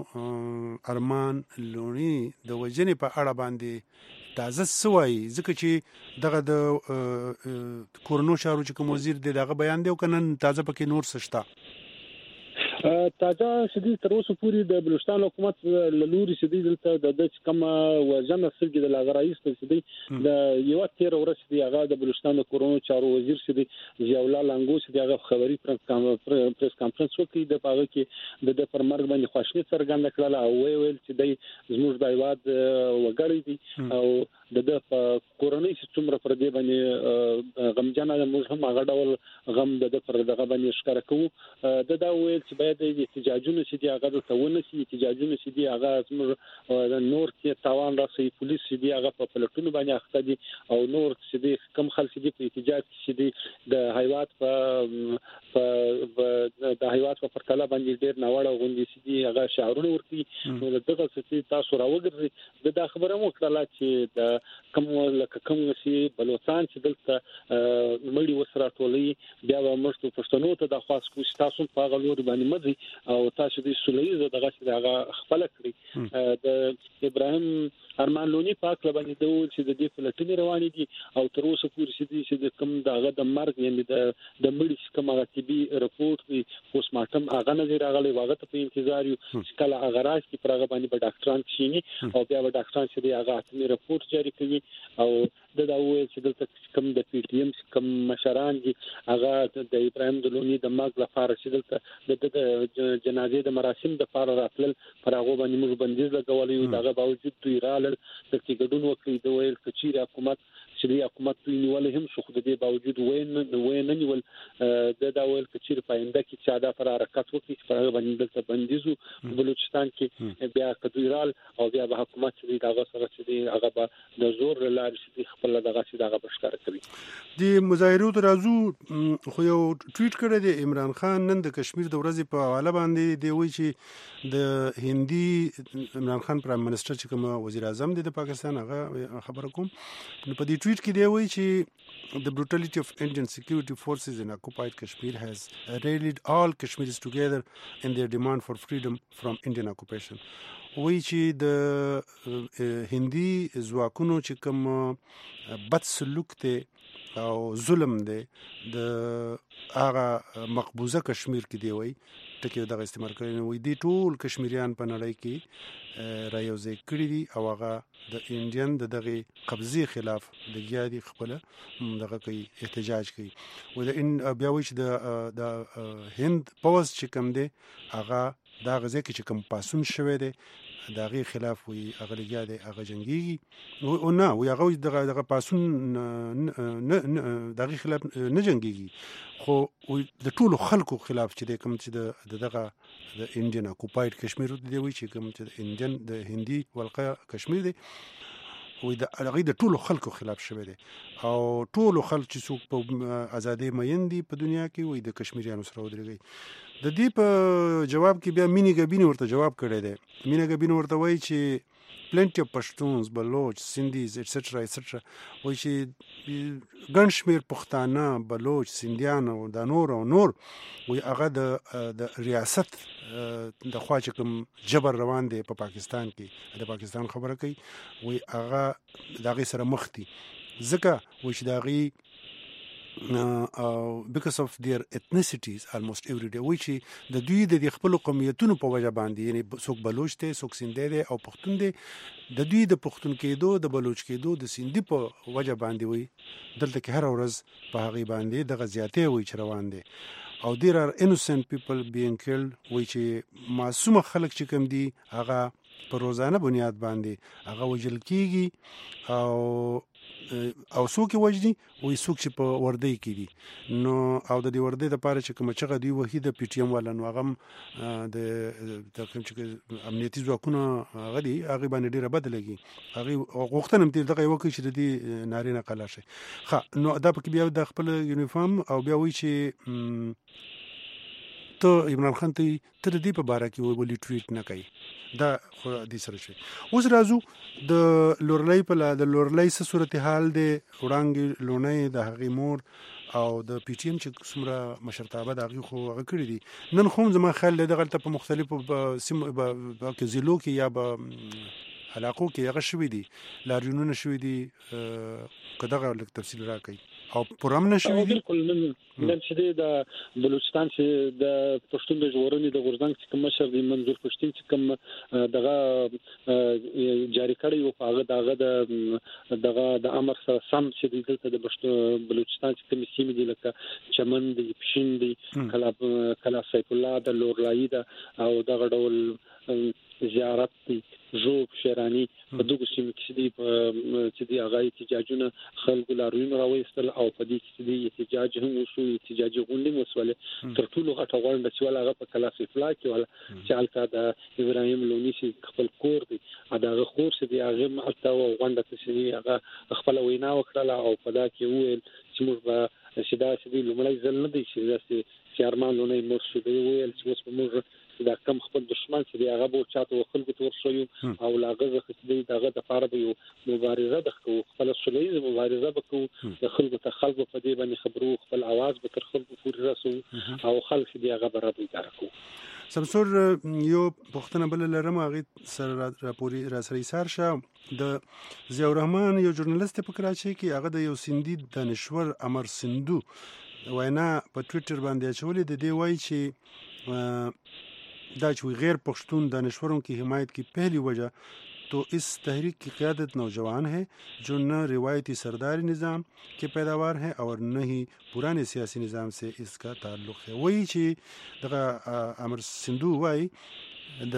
ارمان لونی د وجنې په اړه باندې تازه سوای ځکه چې دغه د کورونو چارو چې کوم وزیر دی دغه بیان دی او کنن تازه پکې نور سشتا تازه سدي تر اوسه پوری د بلوچستان حکومت لوري سدي دلته د کم وزن سرګي د لاغرایست سدي د یو تیر ورځ دی هغه د بلوچستان کورونو چارو وزیر سدي ضیاء الله لنګو سدي هغه خبري پریس کانفرنس وکړي د پاغه کې د پرمرګ باندې خوشنه څرګنده کړل او ویل چې د زموږ د هیواد وګړي دي او د کورونی څومره پر دې باندې غمجنه موږ هم هغه ډول غم د پر دغه باندې ښکار کوو د دا ویل چې باید د احتجاجونو چې دی هغه د تونه سي احتجاجونو چې دی هغه زموږ نور کې تاوان راسي پولیس چې دی هغه په پلټونو باندې اخته دي او نور چې دی کم خلک چې دی په احتجاج چې دی د حیوانات په د حیوانات په پرتله باندې ډیر ناوړه غونډې چې دی هغه شعارونه ورتي نو دغه څه تاسو راوګرځي د خبره مو کړله چې د کوم لکه کوم شي بلوچستان چې دلته مړي وسره ټولي بیا موږ پښتنو ته د خاص کو تاسو په غلور باندې مدي او تاسو د سولېزه دغه چې هغه خپل کړی د ابراهیم ارمان لونی پاک لبني د چې د دې فلټنې روانې دي او تر اوسه پورې چې د کوم دغه د مرګ یعنی د د مړي کوم غتبي رپورت دی پوسټ مارټم هغه نه راغلی واغه ته په انتظار یو چې کله هغه راځي چې پرغه باندې به ډاکټران شيني او بیا به ډاکټران چې هغه اتمي رپورت جاری کوي او د دا وایي چې دلته کوم د پی ټی ایم کوم مشران دي هغه د ابراهیم دلونی د مرګ لپاره چې دلته د جنازې د مراسم د لپاره راتلل پرغه باندې موږ بندیز لګولې دغه باوجود دوی رال د کېګډون وکړي د ویل کچیر حکومت چې د حکومت نیولې هم شو خو د دې باوجود وین وین نیول د دا ویل کچیر پاینده کې چې دا پر حرکت وکړي چې هغه باندې د بندیزو بلوچستان کې بیا کډویرال او بیا به حکومت چې دغه سره چې هغه به د زور لارې چې خپل دغه چې دغه بشکار کوي د مظاهرو ترازو خو یو ټویټ کړی دی عمران خان نن د کشمیر د ورځې په حواله باندې دی وایي چې د هندي عمران خان پرایم منسٹر چې کوم وزیر اعظم دی د پاکستان هغه خبره کوم نو په دې ټویټ کې دی وایي چې the brutality of Indian security forces in occupied Kashmir has rallied all Kashmiris together in their demand for freedom from Indian occupation. وایي چې د هندي ځواکونو چې کوم بد سلوک دی او ظلم دی د هغه مقبوضه کشمیر کې دی وایي ټکی دغه استعمال کړی نو وایي دی ټول کشمیریان په نړۍ کې را یوځای کړي دي او هغه د انډین د دغه قبضې خلاف د ګیادي خپل دغه کوي احتجاج کوي و د ان بیا وایي چې د د هند پوز چې کوم دی هغه دا غزه کې چې کوم پاسون شوه دی دا غي خلاف وي اغلګیا دی هغه جنگي او نه وي هغه دغه دغه پاسون نه دغه خلاف نه جنگي خو د ټولو خلکو خلاف چې کوم چې دغه د انډین اکوپاید کشمیر دی وي چې کوم چې انډین د هندي ولقه کشمیر دی وي د هغه د ټولو خلکو خلاف شوه دی او ټولو خلک چې څوک په ازادي مېندي په دنیا کې وي د کشمیریانو سره ودرېږي د دې په جواب کې بیا مینی ګبین ورته جواب کړی دی مینی ګبین ورته وایي چې plenty of Pashtuns, Baloch, Sindhis, et cetera et cetera وایي چې ګڼ شمېر پښتانه بلوچ سندیان او د نور او نور وایي هغه د د ریاست د خوا چې کوم جبر روان دی په پاکستان کې د پاکستان خبره کوي وایي هغه د هغې سره مخ دي ځکه وایي چې د هغې Uh, because of their ethnicities almost every day وایي چې د دوی د خپل قومیتونو په وجه باندې یعنی څوک بلوچ دی څوک سندی دی او پښتون دی د دوی د پښتون کېدو د بلوچ کېدو د سندي په وجه باندې وایي دلته کې هر ورځ په هغې باندې دغه زیاتې وایي چې روان دی او there are innocent people being killed وایي چې معصومه خلک چې کوم دي هغه په روزانه بنیاد باندې هغه وژل کېږي او او څوک یې وژني وایي څوک چې په وردۍ کې دي نو او د دې وردۍ دپاره چې کومه چغه دوی وهي د پي ټي ایم والا نو هغه هم د کوم چې امنیتي ځواکونه هغه دي هغې باندې ډېره بده لګي هغې غوښتنه هم دغه یې وکړي چې د دې نارې نه قلا شي ښه نو دا پکې بیا د خپل یونیفارم او بیا وایي چې ته عمران خان ته ته د دې په باره کې ولې ټویټ نه کوي دا خو دې سره شي اوس راځو د لورلۍ په د لورلۍ څه صورتحال دی وړانګې لوڼۍ د هغې مور او د پی ټي ایم چې څومره مشرتابه د هغې خو هغه کړي دي نن خو هم زما خیال دی دغلته په مختلفو سیمو ضلعو کې یا به علاقو کې هغه شوي دي لاریونونه شوي دي که دغه لږ تفصیل راکړئ او پرامنه شوي دي بالکل نن نن چې د بلوچستان چې د پښتون د ژغورنې د غورځنګ چې کوم مشر دی منظور پښتون چې کوم دغه جاری کړی و هغه دغه دغه د امر سره سم چې دلته د بلوچستان چې کوم سیمې دي لکه چمن دی پښین دی کلا کلا سیف الله د لورلای دا او دغه ډول زیارت دی جوب شیرانی په دغه سیمه کې دي چې دی هغه احتجاجونه خلکو لاروین راوېستل او په دې کې دي احتجاج هم وشو احتجاج غونډې وسوله تر ټولو غټه غونډه چې ولا هغه په کلاس افلا کې ولا چې الکا د ابراهیم لونی سي خپل کور دی دا خور سي دی هغه حتی غونډه چې هغه خپل وینا وکړه او په دا کې ویل چې موږ به شدا چې دی لومړی ځل نه دی چې چې ارمان لونی مرشد ویل چې اوس موږ دا کم خپل دشمن چې هغه بو چاته خلکو تور شوی او لاغه خدای دغه د فار به مبارزه د خپل شلې مبارزه وکړو د خلکو ته خلکو په دې باندې خبرو خپل आवाज به تر خلکو پورې رسو او خلک دې هغه برابر کړو سمسور یو پښتنه بل لرم هغه سره راپوري را سره سار شه د ضیاء الرحمن یو ژورنالیست په کراچۍ کې هغه د یو سندي دانشور امر سندو وینا په ټوئیټر باندې چولې د دی وای چې دا چې غیر پختون دانشوروں کی حمایت کی پہلی وجہ تو اس تحریک کی قیادت نوجوان ہے جو نہ روایتی سرداری نظام کے پیداوار ہیں اور نہ ہی پرانے سیاسی نظام سے اس کا تعلق ہے وہی چې دغه امر سندو وای د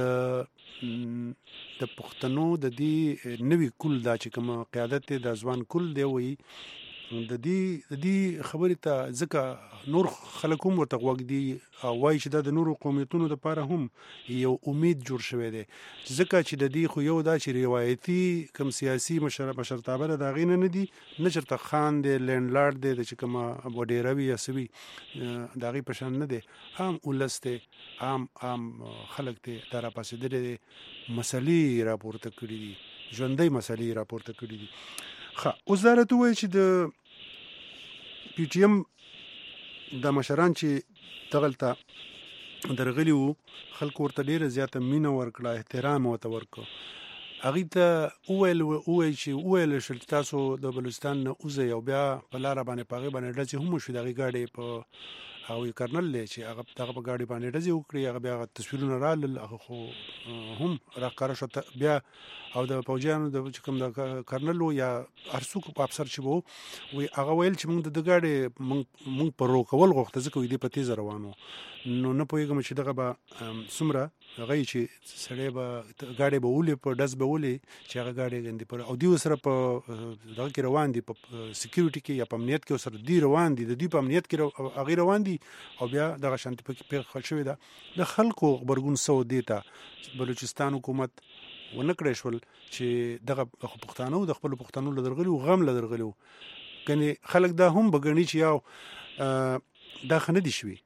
د پښتنو د دې نوې کول دا چې کوم قیادت د ځوان کول دی وای د دې د دې خبرې ته ځکه نور خلک هم ورته غوږ دي او وایي چې دا د نورو قومیتونو دپاره هم یو امید جوړ شوی دی ځکه چې د دې خو یو دا چې روایتي کم سیاسي مشرتابه د هغې نه نه دي نه چېرته خان دی لینډ لارډ دی د چې کومه وډیره وي یا څه وي د هغې په شان نه دی عام ولس دی عام عام خلک دی دا راپاڅېدلی دی مسلې راپورته کړي دي ژوندۍ مسلې راپورته کړي دي ښه اوس دا راته ووایي چې د پی ټي ایم دا مشران چې دغلته درغلي وو خلکو ورته ډېره زیاته مینه ورکړه احترام ورته ورکړه هغې ته وویل ووایي چې وویل شول چې تاسو د بلوچستان نه وځئ او بیا په لاره باندې په هغې باندې ډزې هم وشوې د هغې ګاډۍ په او کرنل چې هغه دغه په ګاډي باندې ډزې وکړي هغه بیا تصویرونه رالل هغه خو هم راکاره شو بیا او د فوجیانو د کوم د کرنل یا ارسوک په افسر چې وو وی هغه ویل چې موږ د ګاډي موږ پر روکول غوښته ځکه وي د په تیز روانو نو نه پوهیږم چې دغه به سمره هغه چې سړی به ګاډي به ولې په ډز به ولې چې هغه ګاډي غندي پر او دی سره په دغه کې روان دي په سکیورټي کې یا په امنیت کې سره دی روان دي د دې په امنیت کې هغه روان دي او بیا دغه شانتي په پیښه شوې ده د خلکو خبرګون سو دیتا بلوچستان حکومت ونکړې شول چې دغه پښتانه د خپل پښتنو لدرغلي او غم لدرغلي کني خلک دا هم بګنی چې یو دا خنه دي شوي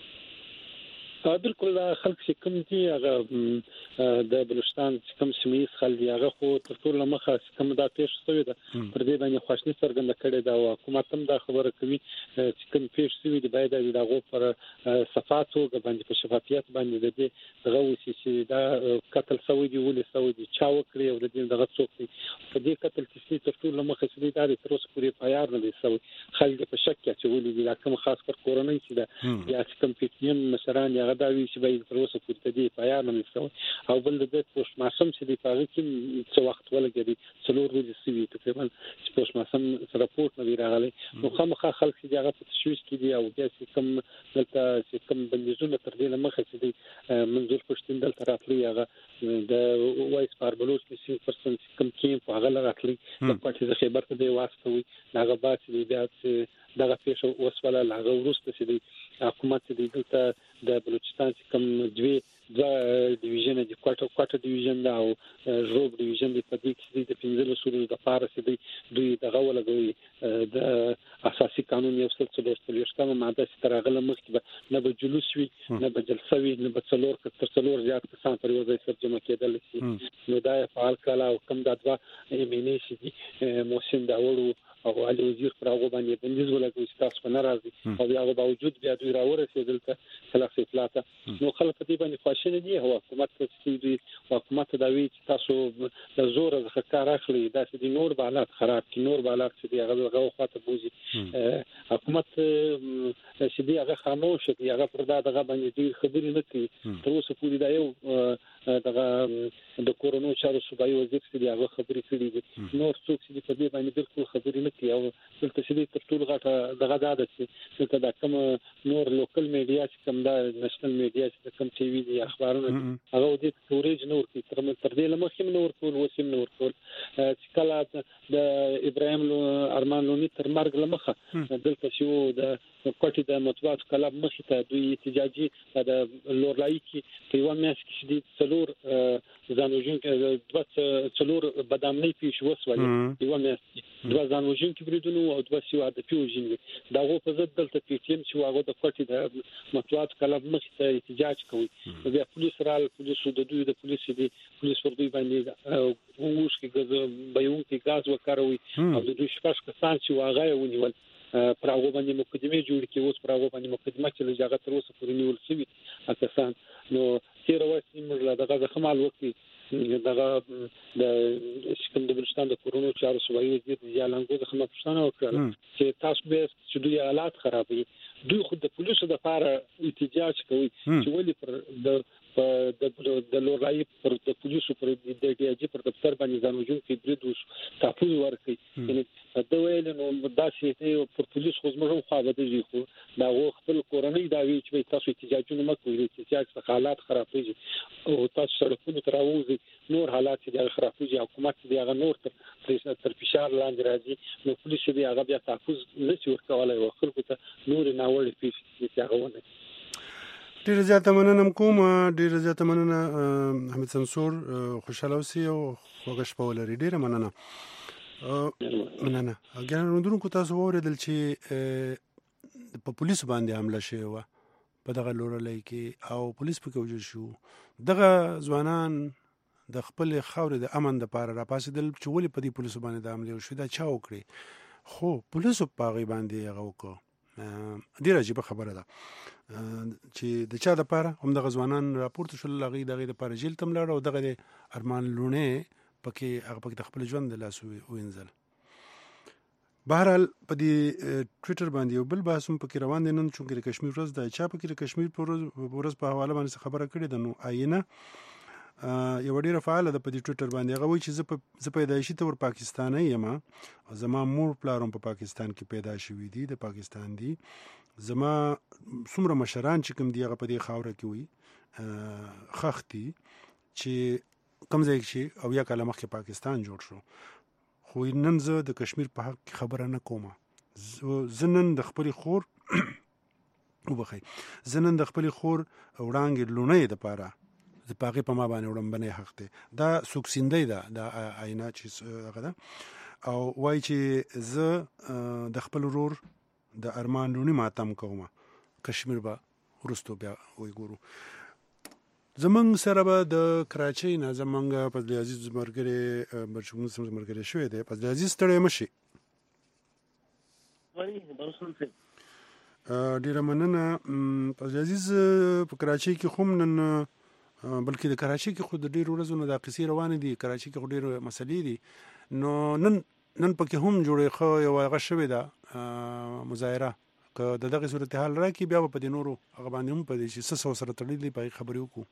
بالکل خلک چې کوم دي هغه د بلوچستان کوم سیمې خلک هغه خو تر ټولو مخه کوم دا پیښ شوی ده پر دې باندې خوښنی څرګنده کړې ده او حکومت هم دا خبره کوي چې کوم پیښ شوی دی باید د هغه پر صفاتو باندې په شفافیت باندې د دې دغه وسی چې دا قتل شوی دی ولې شوی دی چا وکړي او د دې دغه څوک دی په دې قتل کې تر ټولو مخه چې دا تر اوسه پورې پایار نه دی شوی خلک په شک کې چې ولې دا کوم خاص کر کورونی چې دا یا کوم پیټین مشران یا دا وی چې باید تر اوسه پورې دې پایار نه شوی او بل د پوسټ ماسم چې د پاره کې څو وخت ولګي څلور ورځې سوي تقریبا چې پوسټ ماسم راپورټ نه راغلی نو خامخا خلک چې هغه په تشویش کې دي او بیا چې کوم دلته چې کوم بندیزونه تر دې مخه چې دی منظور پښتون دلته راتلی هغه د وایس پاربلوس کې پرسن کوم کې هغه راتلی د پټي خبر ته دی واسطوي هغه بات دی بیا چې دغه پیښه وسوله هغه ورسته چې دی حکومت دی دلته د بلوچستان کوم دوی د ډیویژن د کوټه کوټه ډیویژن دا او روب ډیویژن د پدې کې د پنځه اصول د فارس دی دوی دغه ولګوي د اساسي قانون یو څه څه د استلیشتمه ماده سترغله مخکې نه به جلوس وي نه به جلسه وي نه به څلور تر څلور زیات کسان پر یو ځای سره جمع کېدل شي نو دا فعال کلا او کوم د دوا ایمنی شي موسم دا وړو او علي وزیر پر هغه باندې بندیز ولګوي چې تاسو نه راځي او بیا هغه باوجود بیا دوی راورسېدل ته خلاص اطلاعات نو خلک دې باندې خوشاله دي او حکومت چې دوی حکومت دا وی چې تاسو د زور د کار اخلي دا چې نور بالات خراب کی نور بالات چې هغه هغه خواته بوزي حکومت چې دی هغه خاموش دی هغه پر دا دغه باندې دوی خبرې نه کوي تر اوسه پورې دا یو دغه د کورونو چارو صوبایي وزیر چې هغه خبرې کړې دي نور څوک چې په دې باندې بالکل خبرې نه کوي او دلته چې تر ټولو غټه دغه دا چې دلته د کوم نور لوکل میډیا چې کوم دا نېشنل میډیا چې کوم ټي وي دي اخبارونه هغه د کوریج نور کې تر تر دې لمخې نور ټول وسیم نور ټول چې کله د ابراهيم ارمان لونی تر مرګ لمخه دلته شو د کوټي د مطبوعات کلب مخې ته دوی احتجاجي د لورلای کې په یو میاشت کې شدید څلور ځانوژن کې د څلور بدامنۍ پیښ وسولې یو میاشت د ځانوژن کې بریدونو او د وسیو د پیوژن دا غو په ضد دلته پیټیم چې هغه د کوټي د مطبوعات کلب مخې ته احتجاج کوي بیا پولیس رال پولیس د دوی د پولیس دي پولیس ور دوی باندې ووش کې غز بيون کې غاز وکاروي او د دوی شپږ کسان چې واغې ونیول پر هغه باندې مقدمه جوړ کې اوس پر هغه باندې مقدمه چې لږه تر اوسه پورې نیول شوی اساسا نو تیر واسي موږ دغه زخمال وکړي دغه د شکم د بلوچستان د کورونو چارو صوبایي وزیر یا لنګو د خدمت پښتنه وکړه چې تاسو به چې دوی حالات خرابوي دوی خود د پولیسو د لپاره احتجاج کوي چې ولې پر د په د لورای پر د پولیسو پر د ډي اي جي پر دفتر باندې ځانوجو کې بریدوس تاسو ورکړي یعنی دا ویل نو داسې ته پر پولیس خو زموږ خو به دي خو دا خپل کورنۍ دا وی چې تاسو احتجاجونه مکوئ چې حالات خرابېږي او تاسو سره تر راوځي نور حالات چې خرابېږي حکومت دی هغه نور تر تر فشار لاندې راځي نو پولیس دی هغه بیا تحفظ نشي ورکولای او خلکو ته نور نه وړي پیښې چې هغه ونه ډیر زیاته مننه کوم ډیر زیاته مننه حمید سمسور خوشاله اوسئ او خوږ شپه ولرئ ډیر مننه مننه ګران اوریدونکو تاسو اوریدل چې په پولیس باندې حمله شوې وه په دغه لورلۍ کې او پولیس پکې وژل شو دغه ځوانان د خپل خاورې د امن لپاره راپاسېدل چې ولې په دې پولیسو باندې د حملې وشوې دا چا وکړې خو پولیسو په هغې باندې هغه وکړو ډېره عجیبه خبره ده چې د چا لپاره همدغه ځوانان راپورته شول هغې د هغې دپاره جیل ته ملاړه او دغه د ارمان لوڼې پکې هغه پکې د خپل ژوند د لاس ووینځل بهرحال په دې ټویټر باندې یو بل بحث هم پکې روان دی نن، چونکې د کشمیر ورځ د چا پکې د کشمیر په ورځ په حواله باندې خبره کړې ده. نو آینه یو ډیره فعاله ده په دې ټویټر باندې. هغه وایي چې زه په زه پیدایشي طور پاکستانی یم او زما مور پلار هم په پاکستان کې پیدا شوي دي، د پاکستان دي. زما څومره مشران چې کوم دي هغه په دې خاوره کې وي خښ دي چې کوم ځای چې او یا کاله مخکې پاکستان جوړ شو. خو نن زه د کشمیر په حق خبره نه کومه. زه نن د خپلې خور وبخئ زه نن د خپلې خور وړانګې لوڼۍ دپاره د پاغې په ما باندې وړمبنی حق دی. دا سوکسیندۍ ده دا آینه چې هغه ده، او وایي چې زه د خپل ورور د ارمان لوڼي ماتم کوم، کشمیر به وروستو بیا وګورو. زمونږ سره به د کراچۍ نه زمونږ فضل عزیز ملګری برشګون سره ملګری شوی دی. فضل عزیز ستړی مه شي. ډېره مننه فضل عزیز. په کراچۍ کې خو نن بلکې د کراچۍ کې خو د ډېرو ورځو نه دا قصې روانې دي، کراچۍ کې خو ډېرې مسلې دي. نو نن نن پکې هم جوړې ښه یو هغه شوې ده مظاهره، که د دغې صورتحال راکړي بیا به په دې نورو هغه باندې هم په دې چې څه سوه سره تړلي دي په هغې خبرې وکړو.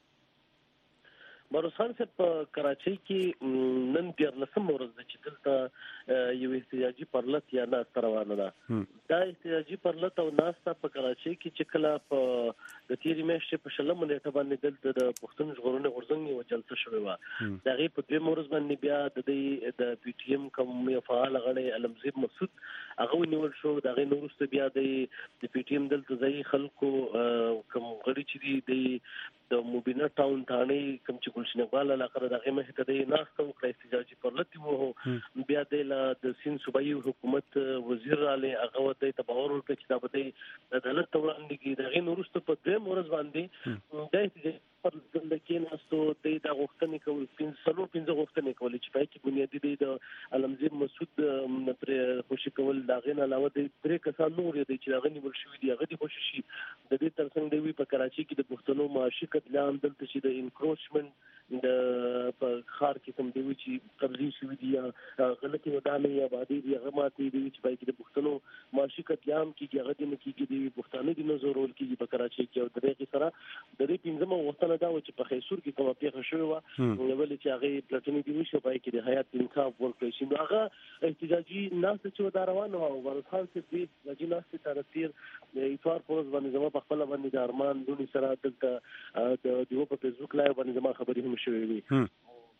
بروس خان صاحب په کراچۍ کې نن دیارلسم ورځ ده چې دلته یو احتجاجي پرلط یا ناسته روانه ده. دا احتجاجي پرلط او ناسته په کراچۍ کې چې کله په د تېرې میاشتې په شلمه نیټه باندې دلته د پښتون ژغورنې غورځنګ یوه جلسه شوې وه. د هغې په دویمه ورځ باندې بیا د دوی د پي ټي ایم کوم یو فعال غړی علمزیب مسعود هغه ونیول شو. د هغې نه وروسته بیا د پي ټي ایم دلته ځایي خلکو کوم غړي چې دي د مبینه ټاون تاڼۍ کوم چې ګلشن اقبال علاقه د هغې مخې ته دی ناسته وکړه، احتجاجي پرلط یې ووهو. بیا دی له د سیند صوبایي حکومت وزیر رالی هغه ورته ته باور وکړه چې دا به دی عدالت ته وړاندې کړي. د هغې نه وروسته په دویم ورځ باندې دا احتجاجي پرلط دلته کېناستو. دی دا غوښتنې کول څلور پنځه غوښتنې کولې چې په هغې کې بنیادي دی د علمزیب مسعود پرې خوشي کول. د هغې نه علاوه دی درې کسان نور دی چې هغه نیول شوي دي هغه دې خوشي شي. د دې تر څنګ دی وي په کراچۍ کې د پښتنو معاشي قتلیان دلته چې د انکروچمنټ د په ښار کې کوم دی چې قبضې شوي دي یا غلطې ودانۍ آبادۍ دي هغه ماتې دي چې په هغې کې د پښتنو معاشي قتلیان کېږي هغه دې نه کېږي. د پښتانه دې نه زورول کېږي په کراچۍ کې. او د هغې سره د دې پنځمه غوښتنه دا وه چې په خیسور کې کومه پېښه شوې وه ولې چې هغې پلټنې دې وشي په هغې کې د حیات انصاف ورکړی شي. نو هغه احتجاجي ناسته چې وه دا روانه وه. او بروس خان صاحب دې احتجاجي ناستې ته د تېر د اتوار په ورځ باندې زما په خپله باندې د ارمان لوڼي سره دلته د دیوه په فیسبوک لایو باندې زما خبرې هم شوې وي.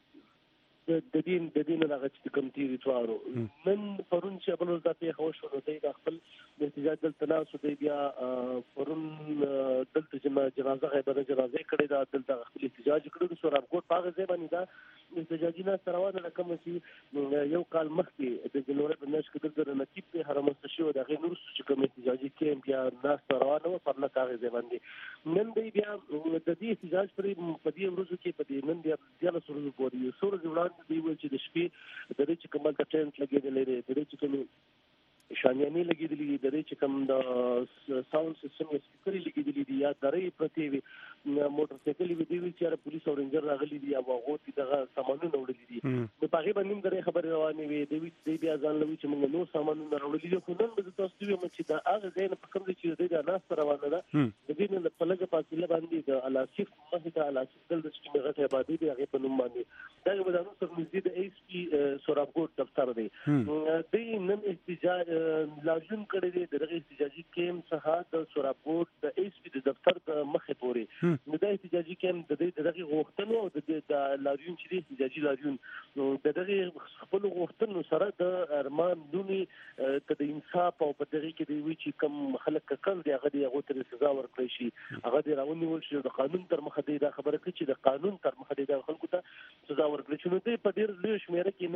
د دین د دین هغه چې کوم تیر اتوارو نن پرون چې بل ورځ د پیښه وشو نو دی د خپل احتجاج دلته ناسو دی. بیا پرون دلته چې جنازه غیبه جنازه کړې ده دلته خپل احتجاج کړو. سورابګوټ په هغه ځای باندې دا احتجاجي ناسته روانه ده کومه چې یو کال مخکې د جنوري په میاشت کې دلته د نقیب پېښه رامنځته شوې د هغې نه وروسته چې کوم احتجاجي کیمپ یا ناسته روانه وه پر لک هغې ځای باندې نن دی بیا د دې احتجاج پرې په دې ورځو کې په دې نن بیا دیارلس ورځو پورې یو څو ورځې وړاندې دی ویل چې د شپې د دې چې کوم هلته ټینټ لګېدلی دی د دې چې کوم شامیانې لګېدلي دي د دې چې کوم د ساوند سیسټم یا سپیکرې لګېدلي دي یا درې پرتې وي موټرسایکل وي دوی ویل چې یاره پولیس او رینجر راغلي دي او هغو ته دغه سامانونه وړلي دي. نو په هغې باندې هم درې خبرې روانې وې. دوی دی بیا ځان له وي چې موږ نور سامانونه راوړلي دي. خو نن به زه تاسو ته ووایم چې د هغه ځای نه په کوم ځای چې د دوی دا ناسته روانه ده د دې نه په لږه فاصله باندې د الاسف مخې ته الاسف دلته چې کومې غټې آبادۍ دي هغې په نوم باندې دا یو ودانو سره نږدې د ایس پي سورابګوټ دفتر دی. دوی نن احتجاج لازم کړی دی د دغه احتجاجي کیمپ څخه د سورابګوټ د ایس پي د دفتر د مخې پورې. نو دا احتجاجي کیمپ د دغه غوښتنو او د لاریون چې دی احتجاجي لاریون د دغه خپلو غوښتنو سره د ارمان لوڼي ته د انصاف او په دغه کې دی وي چې کوم خلک ککړ دي هغه دې هغو ته سزا ورکړی شي هغه دې راونیول شي د قانون تر مخه دی دا خبره کوي چې د قانون تر مخه دی دا خلکو ته سزا ورکړي شي. نو دوی په ډېر لویه شمېره کې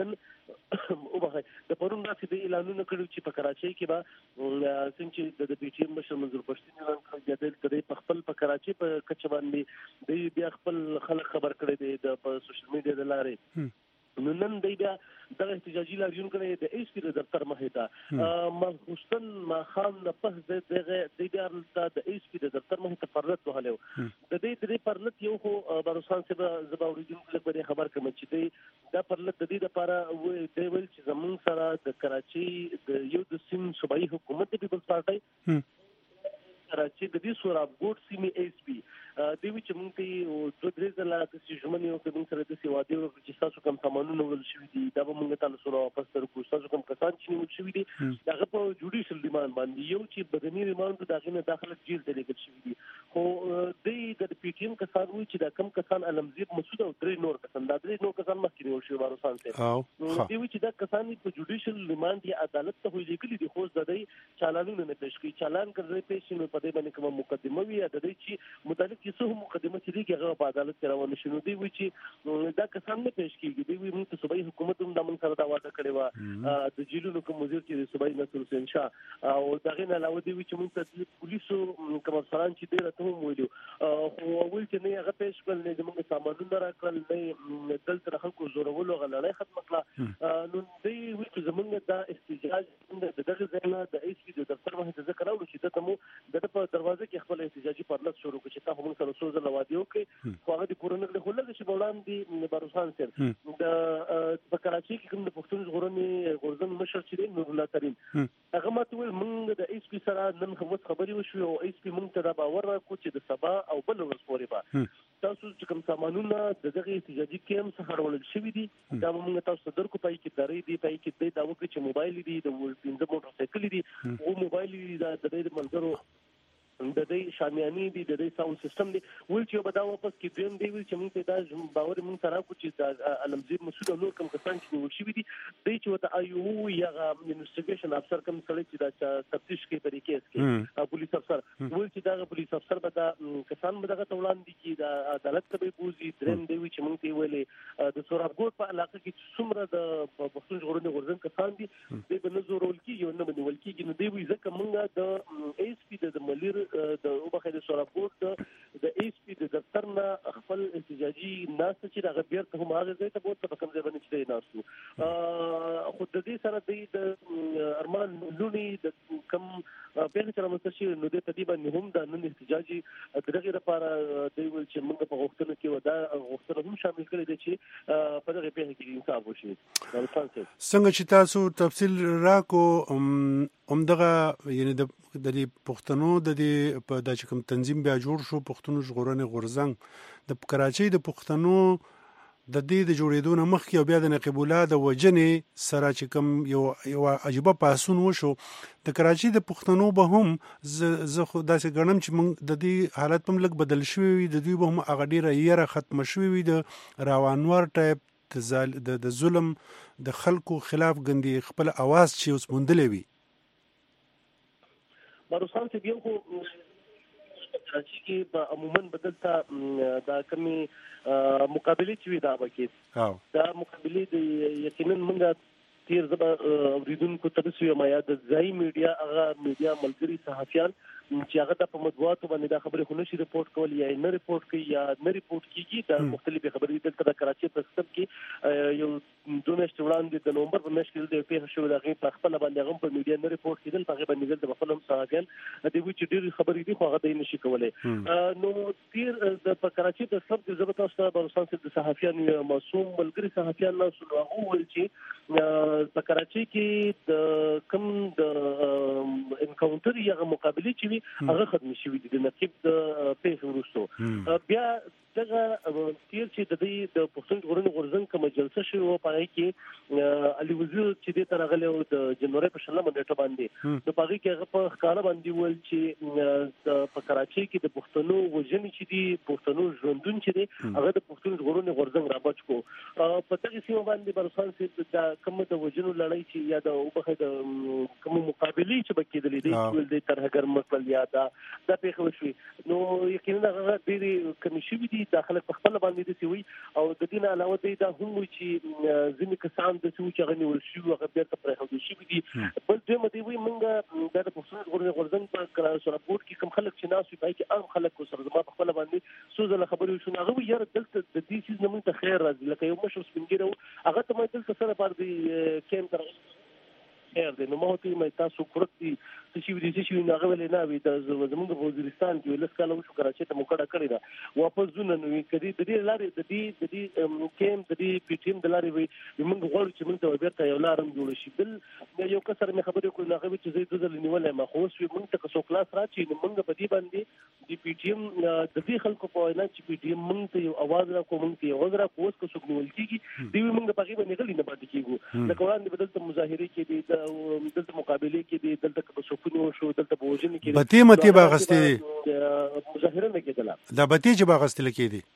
نن وبخئ د پرون داسې دوی اعلانونه کړي چې په کراچۍ کې به څنګه چې د پي ټي ایم مشر منظور پښتین اعلان کړی دی دلته دی په خپل په کراچۍ په کچه باندې دوی بیا خپل خلک خبر کړی دی د په سوشل میډیا د لارې. نو نن دی بیا دغه احتجاجي لاریون کړی د ایس پي د دفتر مخې ته مخصوصن ماښام نه پس دغه دی بیا د ایس پي د دفتر مخې ته پرلط وهلی و. د دې د دې پرلط یو خو بروس خان صاحب زه به اورېدونکو لږ به دې خبر کړم چې دی دا پرلط د دې لپاره دی ویل چې زمونږ سره د کراچي د یو د سیم صوبایي حکومت د پیپلز پارټي کراچي د دې سوراب ګوټ سیمې ایس پی دی چې موږ ته دوه درې ځله د سیمونې او د موږ سره د سیوادي او چې تاسو کوم سامانونه ول شوي دي دا به موږ ته سره واپس ترکو تاسو کوم کسان چې نیول شوي دي هغه په جوډیشل ریماند باندې یو چې بدني ریماند د هغه نه داخله جیل ته لیکل شوي دي خو د پی ټی ایم کسان وایي چې دا کم کسان علمزیب مسعود او درې نور کسان دا درې نور کسان مخکې نیول شوي وارسان ته دی چې دا کسان په جوډیشل ریماند یا عدالت ته ویل کېږي دي خو د دې چالانونه نه پېښ کوي چالان کوي پېښ نو په دې باندې کوم مقدمه وي د دې چې متعلق کیسه هم مقدمه چې دی هغه په عدالت کې روان شنو دی وی چې دا کسان نه پېښ کیږي دی وی موږ صوبایي حکومت هم د من سره دا وعده کړې و د جیلونو کوم وزیر چې صوبایي نصر حسین شاه او دغه نه علاوه دی چې موږ ته پولیسو کوم افسران چې دی راته هم ویلو خو اول چې نه هغه پېښ کول نه موږ سامانونه راکړل نه دلته خلکو زورولو غلړې ختم کړه نو دی وی چې زمونږ دا احتجاج د دغه ځای نه د ایس پی د دفتر باندې ذکر راوړو چې ته مو د په دروازه کې خپل احتجاجي پرلط شروع کړ چې تاسو موږ سره سوزه لوادیو کې خو هغه د کورونو له خلک چې وړاندې باروسان سره د په کراچي کې کوم د پښتون ژغورنې غورځنګ مشر چې نور الله کریم هغه ماته ویل موږ د ایس پی سره نن هم خبرې وشو او ایس پی موږ ته دا باور راکو چې د سبا او بل ورځ پورې به تاسو چې کوم سامانونه د دغه احتجاجي کیمپ څخه راوړل شوي دي دا موږ تاسو درکو پای کې درې دي پای کې دا وکړي چې موبایل دي د پنځه موټر سایکل دي او موبایل دي د دې منظرو د دې شامیاني دي د دې ساوند سیستم دي ول چې به دا واپس کې دیم دی ول چې موږ ته دا باور موږ سره کو چې د علمزیب مسعود نور کوم کسان چې نیول شوي دي دوی چې وته ایو یا انویسټیګیشن افسر کوم سړی چې دا تفتیش کوي په کیس کې پولیس افسر ول چې دا پولیس افسر به دا کسان به دغه وړاندې کې د عدالت ته به بوزي درم دی چې موږ ته ویلې د سوراب ګوټ په علاقه کې څومره د پښتون ژغورنې غورځنګ کسان دي دوی به نه زورول کېږي او نه به نیول کېږي نو دوی وایي ځکه موږ د ایس پی د ملیر د او بخیر سوراب ګوټ د ایس پی د دفتر نه خپل احتجاجي ناس چې هغه بیرته هم هغه ځای ته بوت په کوم ځای باندې چې ناسو خو د دې سره د ارمان لونی د کم په هغه سره مستشي نو د تدی باندې هم د نن احتجاجي دغه لپاره دی ول چې موږ په غوښتنه کې ودا غوښتنه هم شامل کړي دي چې په دغه په کې انصاف وشي څنګه چې تاسو تفصیل راکو همدغه یعنی د د پښتنو د دې په د کوم تنظیم بیا جوړ شو پښتون ژغورنې غورځنګ د کراچۍ د پښتنو د دې د جوړېدو نه مخکې او بیا د نقیب الله د وجنې سره چې کوم یو یو عجیبه پاسون وشو د کراچۍ د پښتنو به هم زه خو داسې ګڼم چې موږ د دې حالت په لږ بدل شوی وي د دوی به هم هغه ډېره یره ختمه شوی وي د راوانور ټایپ د ظلم د خلکو خلاف ګندې خپل اواز چې اوس موندلې وي باروسان چې بیا خو کراچي کې په عموما بدلته دا کمی مقابله چې وي دا وکړي دا مقابله د یقینا موږ تیر زبا اوریدونکو تاسو یو ما یاد ځای میډیا هغه میډیا ملګری صحافیان چې هغه د په مطبوعاتو باندې دا خبره خو نشي رپورټ کول یا نه رپورټ کوي یا نه رپورټ کیږي دا مختلفه خبرې دلته د کراچي په سب کې یو دوه میاشتې وړاندې د نومبر په میاشت کې د پیښه شو دغه په خپل باندې هغه په میډیا نه رپورټ کیدل هغه باندې د خپل هم صحافیان د دې چې ډېر خبرې دي خو هغه د نشي کولای نو تیر د کراچي په سب کې زبر تاسو ته باروسان د صحافیان معصوم ملګری صحافیان نو هغه ول چې په کراچي کې د کم د انکاونټر یا مقابله چې هغه ختم شوی دي د نقیب د پیښو وروسته بیا دغه تیر چې د دې د پښتون ژغورنې غورځنګ کوم جلسه شوی و پای کې علي وزیر چې د ترغله او د جنوري په شلمه نیټه باندې د پای کې هغه په ښکارا باندې ول چې د په کراچي کې د پښتنو وژنې چې دي پښتنو ژوندون چې دي هغه د پښتون ژغورنې غورځنګ را بچ کو په دغه سیمه باندې برسان چې د کوم د وژنو لړۍ چې یا د وبخه د کوم مقابله چې بکیدلې دي ول د ترهګر مکل یا دا د پیښو شوی نو یقینا هغه ډېری کمیشن دي داخله په خپل باندې دي وي او د دین علاوه دی دا هم چې ځینې کسان د څو چې غني ول شي او غیر ته پرې هدي شي دي بل دې مدي وي موږ د پښتون ژغورنې غورځنګ په کراچي راپورټ کې کوم خلک چې ناس وي چې عام خلک سره زما په خپل باندې سوزله خبرې شو هغه یاره دلته د دې چیز نه مونږ ته خیر راځي لکه یو مشر سپینګیرو هغه ته مې دلته سره پر دې کیم تر خیر دی. نو ما ته مې تاسو کورت دي چې شي دي چې نه غوړې نه وي د زمونږ په وزیرستان کې لږ کال وشو کراچۍ ته موکړه کړی دا واپس زونه نو کدي د دې لارې د دې د دې کیم د دې پی ټی ایم د لارې وي موږ غواړو چې موږ ته بیرته یو لارم جوړ شي. بل یو کسر مې خبرې کړې نه غوي چې زه د ځل نیولې ما خو اوس موږ ته څو کلاس راځي نو موږ په دې باندې د پی ټی ایم د دې خلکو په وینا چې پی ټی ایم موږ ته یو आवाज را کوم ته یو غوړه کوس کو څوک نیول کیږي دی موږ په غیبه نه غلي نه پاتې کیږو. د قرآن د بدلته مظاهره کې دي د دلته مقابله کې دي دلته په سکونو شو دلته په وژنې کې بتی متي باغستې مظاهره نه کېدله دا بتی چې باغستل کې دي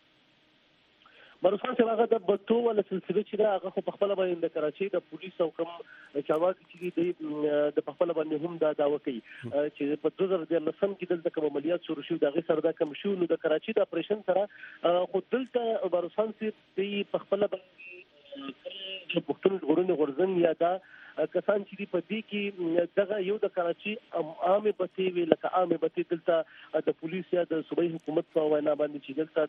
بروسان چې هغه د بتو ولا سلسله چې دا هغه په خپل باندې د کراچۍ د پولیس او کوم چارواکي چې دی د خپل باندې هم دا داوا کوي چې په دوه زره لسم کې دلته کوم عملیات شروع شو د غي سره دا کوم شو نو د کراچۍ د اپریشن سره خو دلته بروسان چې دی په خپل باندې چې پښتون ژغورنې غورځنګ یا دا کسان چې په دې کې دغه یو د کراچۍ عامه بتی وی لکه عامه بتی دلته د پولیس یا د صوبایي حکومت په وینا باندې چې دلته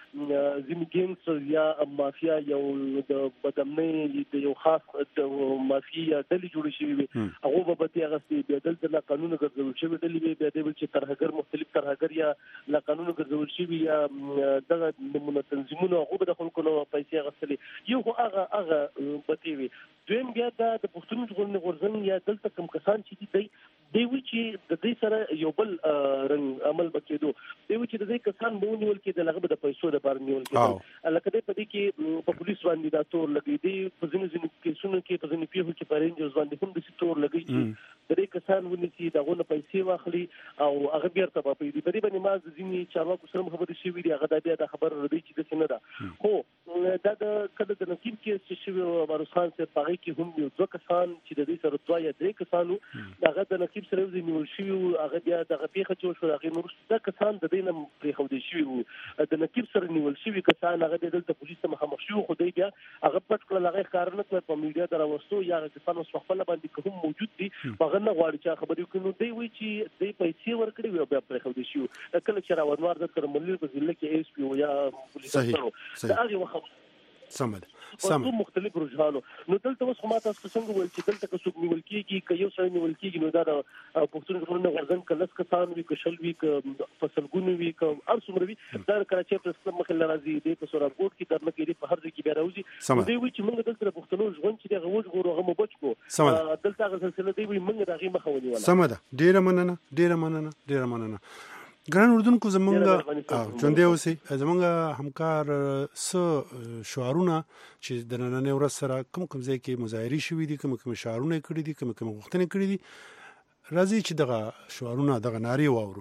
د زمي ګینګز یا مافیا یو د بدمنۍ د یو خاص د مافیا ډلې جوړ شوی وي هغه په بتی اغستې د دلته لا قانون ګرځول شوی ډلې وي د دې چې ترهګر مختلف ترهګر یا لا قانون ګرځول شوی یا دغه د تنظیمونو هغه د خلکو نو پیسې اغستلې یو هغه هغه بتی وي. دویم بیا د پښتون ژغورنې غورځنګ یا دلته کوم کسان چې دي دی وی چې د دې سره یو بل رنګ عمل بکېدو دی وی چې د دې کسان به ونیول کې د لغه د پیسو د بار نیول کې لکه دې په دې کې په پولیس باندې دا تور لګي دی په ځینې ځینې کیسونو کې په ځینې پیښو کې پرېنجز باندې هم د تور لګي چې د دې کسان ونی چې دغه نه پیسې واخلي او هغه بیرته په دې په دې باندې ما ځینې چارواکو سره خبرې شوې دي هغه د بیا د خبر ردی چې د څنګه ده خو دا د کله د نقیب کې چې شوی بارسان سره پاره کې هم یو ځکه کسان چې د دې سره دوه یا درې کسانو هغه د نقیب سره د نیول شوی هغه بیا د غپیخه چې شو هغه نور څه کسان د دې نه پرې خو دي شوی د نقیب سره نیول شوی کسان هغه د پولیس ته مخامخ شو خو دی بیا هغه پټ کړل هغه کارونه په میډیا دراوستو یا کسان اوس خپل باندې کوم موجود دي هغه نه غواړي چې خبرې کوي دی وی چې د پیسې ورکړي وي بیا پرې خو دي شو کله چې راوړوار د تر ملي په ځل کې ایس پی یا پولیس سره دا هغه وخت سمد سم مختلف رجحانو نو دلته اوس خو ما تاسو څنګه ویل چې دلته که څوک نیول کیږي که یو څوک نیول کیږي نو دا د پښتون ژغورنې غورځنګ کلس کسان وي که شل وي که فصلګون وي که هر څومره وي دا کراچۍ پرس کلب مخې لرازي دی په سورابوټ کې در مکه دی په هر ځای کې بیا راوځي دی وی چې موږ دلته پښتنو ژوند چې دغه وژ غوړو هغه بچ کو دلته هغه سلسله دی وی موږ دغه مخه ونیول سمده ډیره مننه ډیره مننه ډیره مننه ګران اردوونکو زمونږ ژوندی اوسئ زمونږ همکار څه شعارونه چې د نننۍ ورځ سره کوم کوم ځای کې مظاهرې شوي دي کوم کوم شعارونه کړي دي کوم کوم غوښتنې کړي دي راځي چې دغه شعارونه دغه نارې واورو.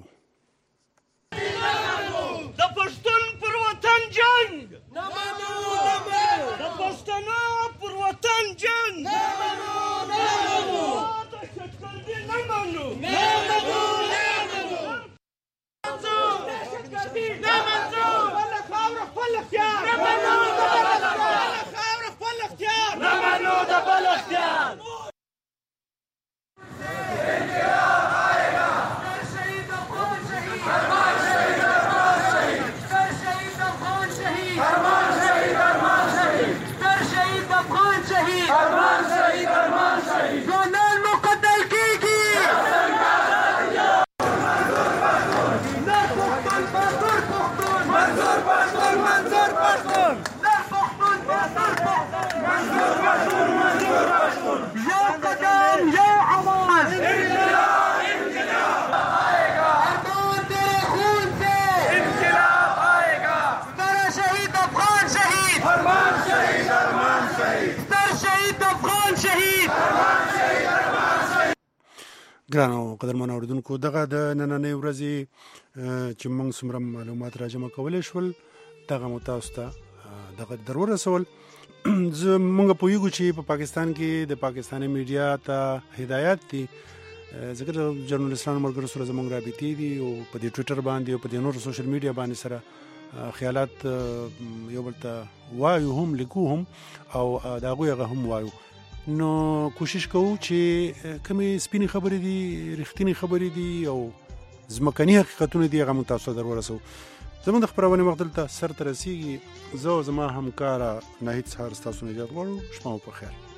د پښتون پر وطن جنگ نه منو نه منو د پښتنو پر وطن جنگ نه منو نه منو د شکل نه منو نه منو ګرانو قدرمنو اوریدونکو دغه د نننۍ ورځې چې موږ څومره معلومات راجمع کولی شول دغه مو تاسو ته دغه در ورسول. موږ پوهیږو چې په پاکستان کې د پاکستاني میډیا ته هدایت دي ځکه د جرنالستانو ملګرو سره زموږ رابطې دي او په دې ټویټر باندې او په دې نورو سوشل میډیا باندې سره خیالات یو بل ته وایو هم لیکو هم او د هغوی هغه هم وایو نو کوشش کوو چې کومې سپینې خبرې دي رښتینې خبرې دي او ځمکني حقیقتونه دي هغه موږ تاسو ته در ورسوو. زموږ د خپرونې وخت دلته سر ته رسیږي. زه او زما همکاره ناهید سهار ستاسو نه اجازه غواړو. شپه مو په خیر.